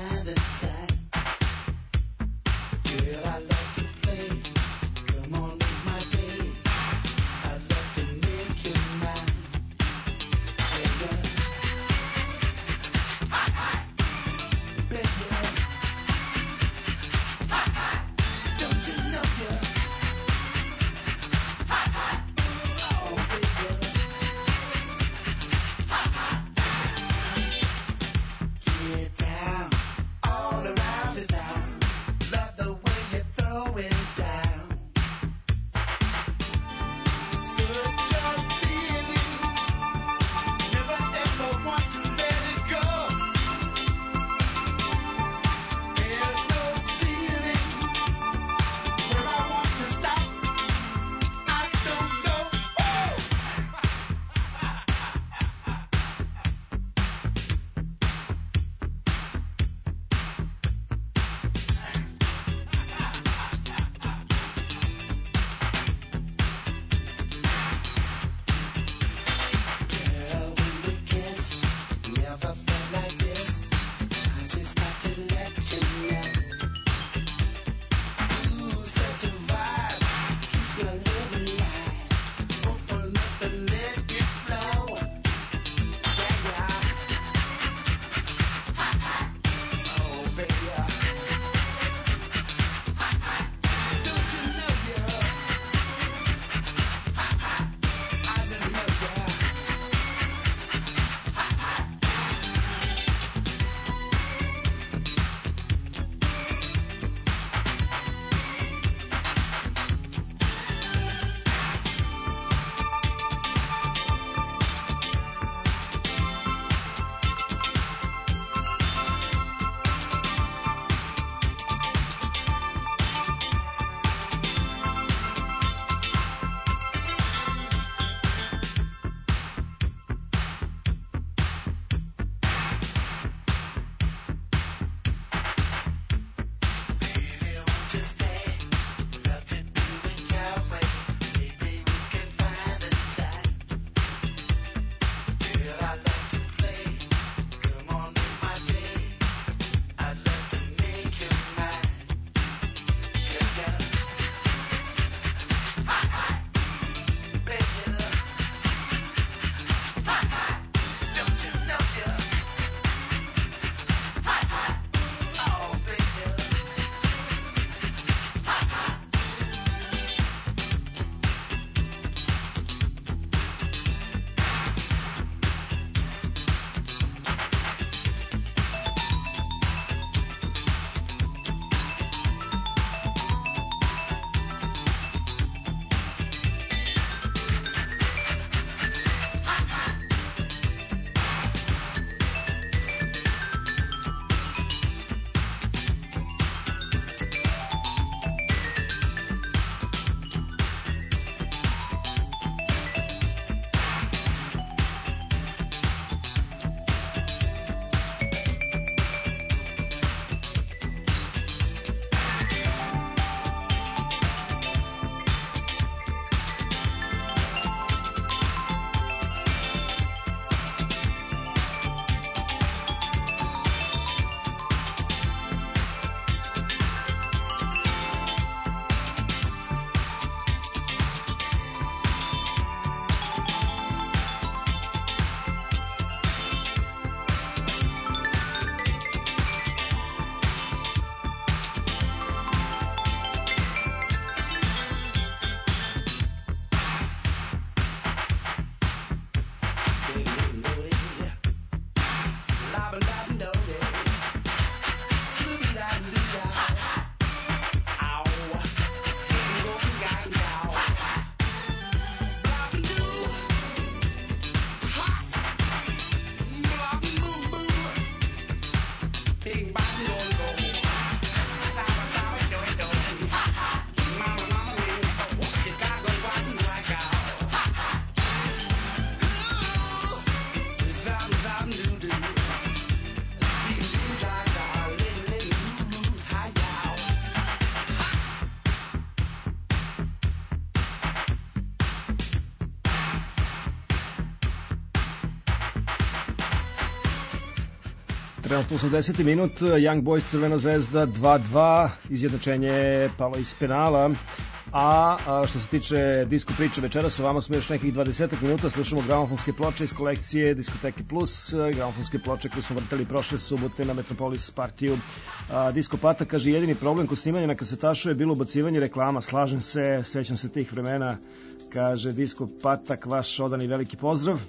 Trenutno 80. minut, Young Boys Crvena zvezda 2-2, izjednačenje palo iz penala. A što se tiče disko priče večera, sa vama smo još nekih 20 minuta, slušamo gramofonske ploče iz kolekcije Diskoteke Plus, gramofonske ploče koje smo vrtali prošle subote na Metropolis partiju. Disko Pata kaže, jedini problem kod snimanja na kasetašu je bilo ubacivanje reklama. Slažem se, sećam se tih vremena, kaže Disko Patak, vaš odani veliki pozdrav.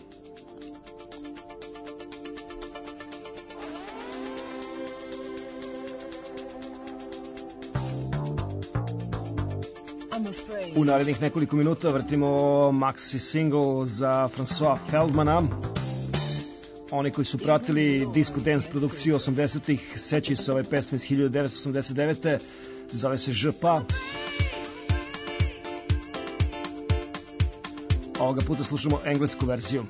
U narednih nekoliko minuta vrtimo maxi single za François Feldmana. Oni koji su pratili disco dance produkciju 80-ih sećaju se ove pesme iz 1989. Zove se Je pas. Ovoga puta slušamo englesku verziju.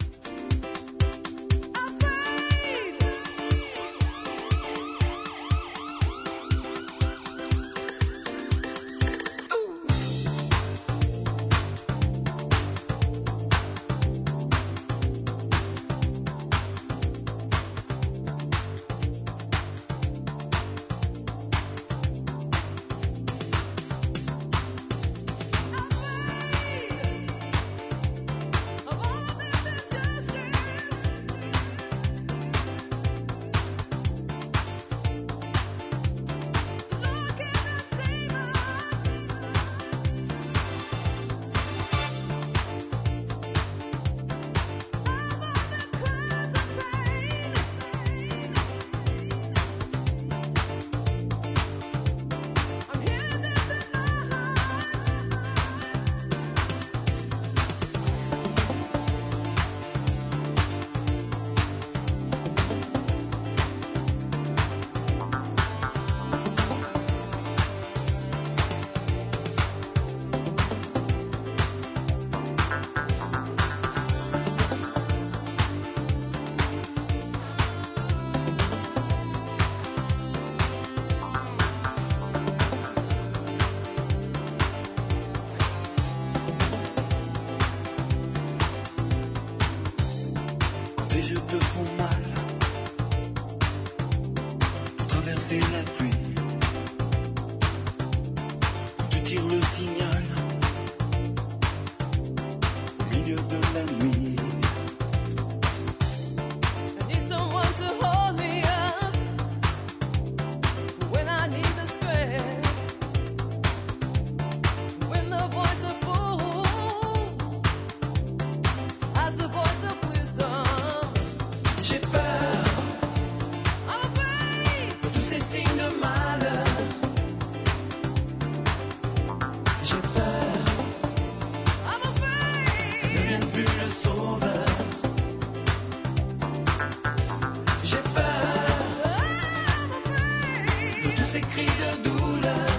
Tes yeux te font mal pour traverser la pluie. Tu tires le signal au milieu de la nuit. I need someone to hold me up when I need the strength. When the voice of fools has the voice of wisdom. J'ai peur I'm afraid de tous ces signes de malheur. J'ai peur I'm afraid que ne vienne plus le sauveur. J'ai peur I'm afraid de tous ces cris de douleur.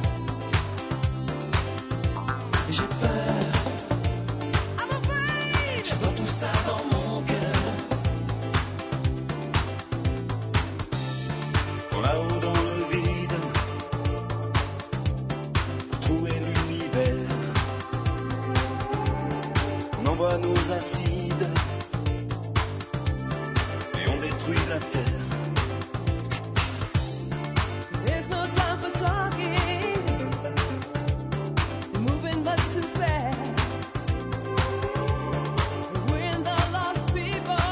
J'ai peur, I'm afraid j'entends tout ça dans mon cœur. Quand là-haut dans le vide, pour trouver l'univers, on envoie nos acides et on détruit la terre. there's no time for talking. You're moving much too fast. We're in the lost people.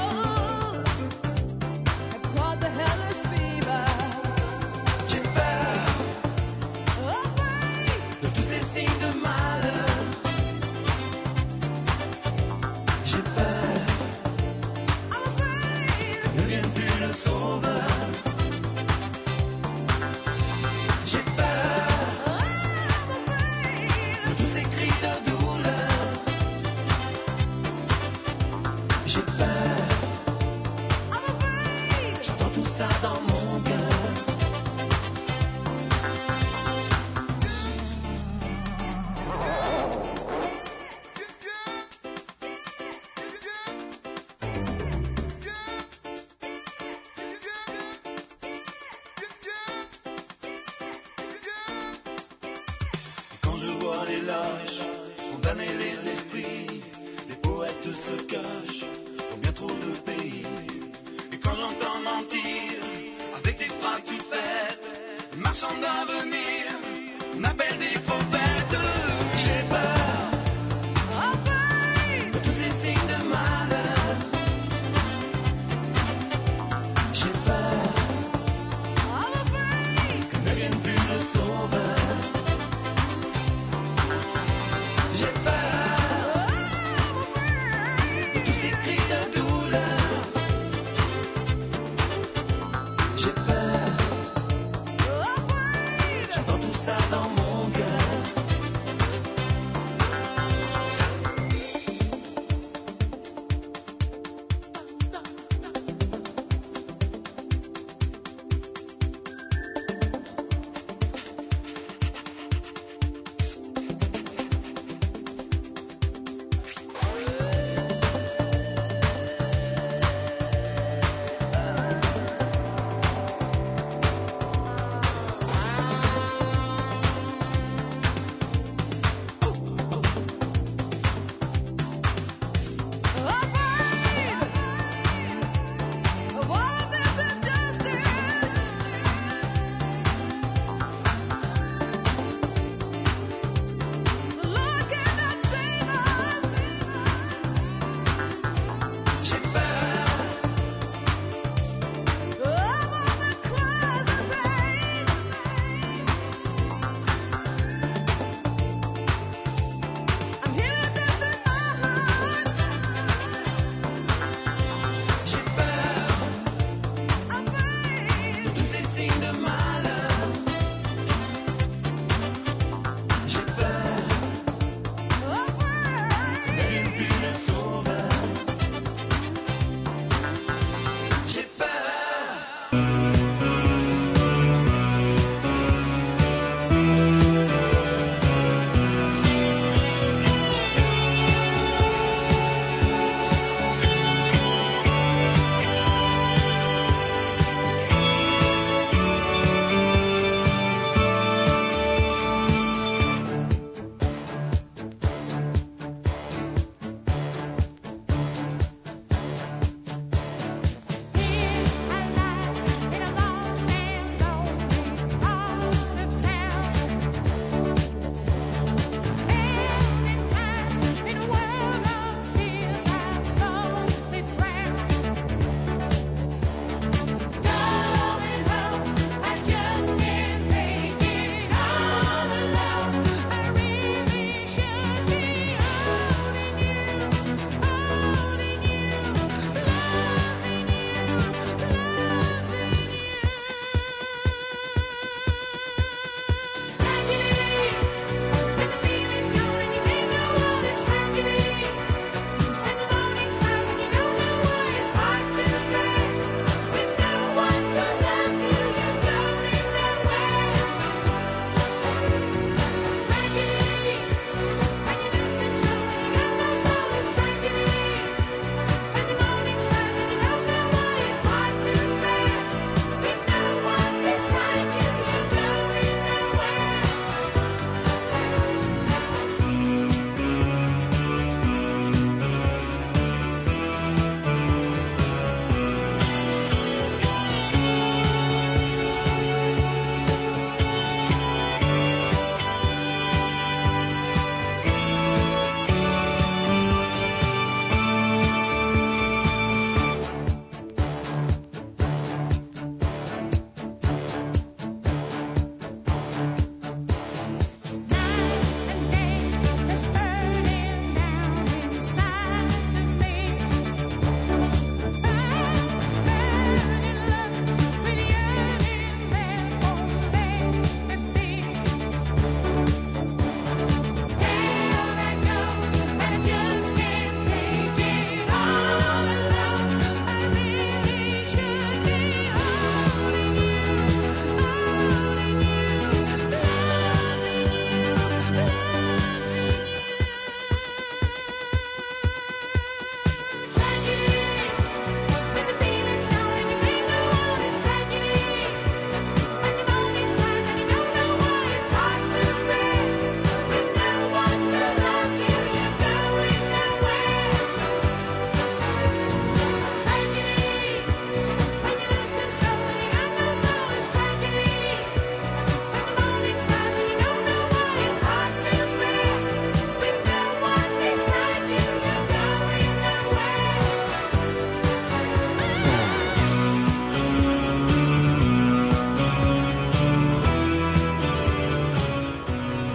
Have caught the hellish fever. J'ai peur Afraid de tous ces signes de malheur. J'ai peur I'm afraid que ne vienne plus le sauveur. J'ai peur I'm afraid de tous ces cris de douleur. J'ai peur, I'm afraid j'entends tout ça dans mon cœur. Et quand je vois les lâches condamner les esprits, les poètes se cachent dans bien trop de pays. Et quand j'entends mentir toute faite, marchand d'avenir, m'appelle des prophètes. J'ai peur de tous ces signes de malheur. J'ai peur que ne vienne plus le sauveur. J'ai peur de tous ces cris de douleur. J'ai peur, j'entends tout ça dans mon cœur.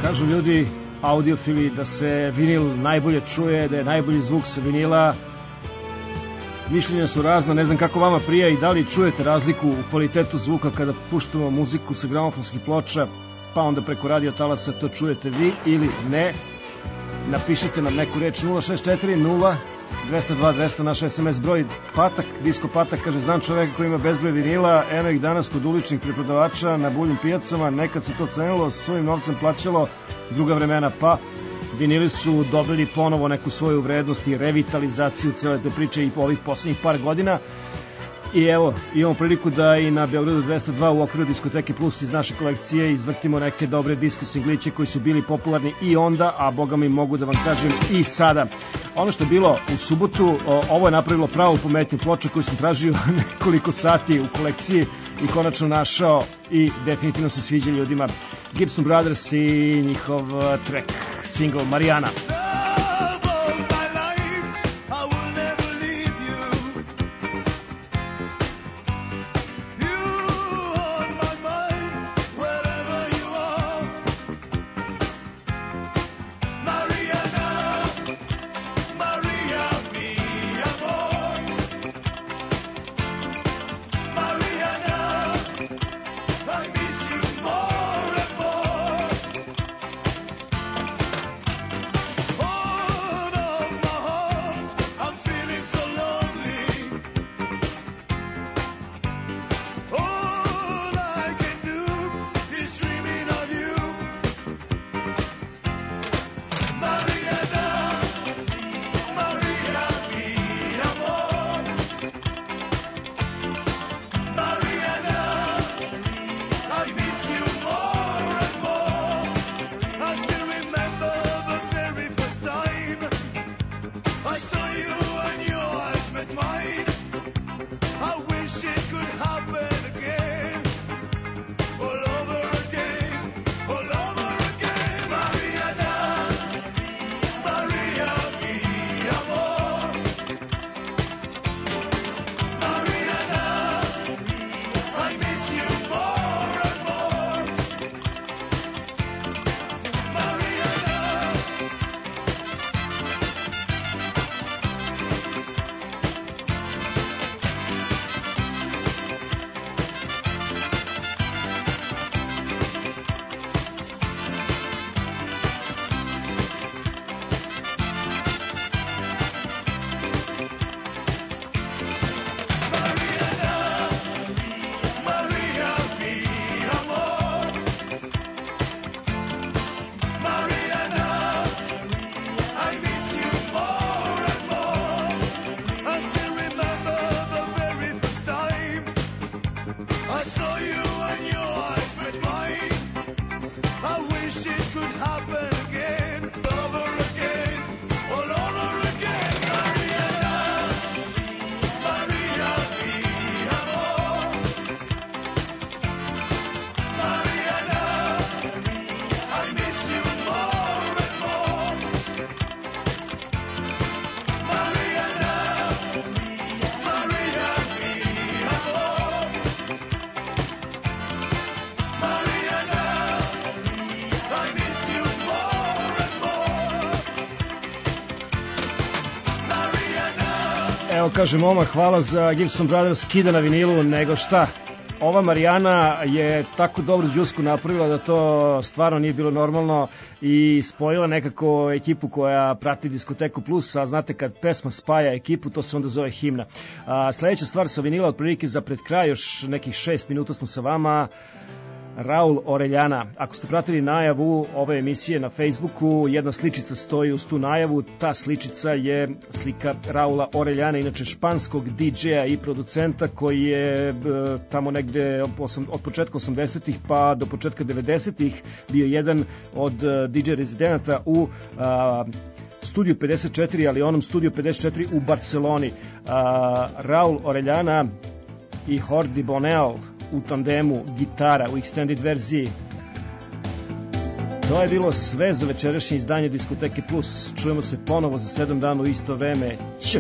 Kažu ljudi, audiofili, da se vinil najbolje čuje, da je najbolji zvuk sa vinila. Mišljenja su razna, ne znam kako vama prija i da li čujete razliku u kvalitetu zvuka kada puštamo muziku sa gramofonskih ploča, pa onda preko radio talasa to čujete vi ili ne. Napišite nam neku reč 064 02 200 naš SMS broj. Patak, Disko Patak kaže, znam čoveka koji ima bezbroj vinila, eno ih danas kod uličnih preprodavača na buljim pijacama, nekad se to cenilo, s svojim novcem plaćalo, druga vremena, pa vinili su dobili ponovo neku svoju vrednost i revitalizaciju cele te priče i po ovih poslednjih par godina. I evo, imamo priliku da i na Beogradu 202 u okviru Diskoteke Plus iz naše kolekcije izvrtimo neke dobre disko singliće koji su bili popularni i onda, a boga mi mogu da vam kažem i sada. Ono što je bilo u subotu, ovo je napravilo pravu pometnju ploču koju sam tražio nekoliko sati u kolekciji i konačno našao i definitivno se sviđa ljudima. Gibson Brothers i njihov track, single Mariana. Evo kaže momak, hvala za Gibson Brothers, kida na vinilu, nego šta. Ova Marijana je tako dobru džusku napravila da to stvarno nije bilo normalno i spojila nekako ekipu koja prati Diskoteku Plus, a znate kad pesma spaja ekipu, to se onda zove himna. Sledeća stvar sa vinila, otprilike za pred kraj, još nekih 6 minuta smo sa vama. Raul Orellana. Ako ste pratili najavu ove emisije na Facebooku, jedna sličica stoji uz tu najavu. Ta sličica je slika Raula Orellana, inače španskog DJ-a i producenta koji je tamo negde od početka 80-ih pa do početka 90-ih bio jedan od DJ rezidenata u Studio 54, ali onom Studio 54 u Barceloni. Raul Orellana i Jordi Bonell u tandemu, gitara u extended verziji. To je bilo sve za večerašnje izdanje Diskoteke Plus. Čujemo se ponovo za 7 dana u isto vreme. Ček!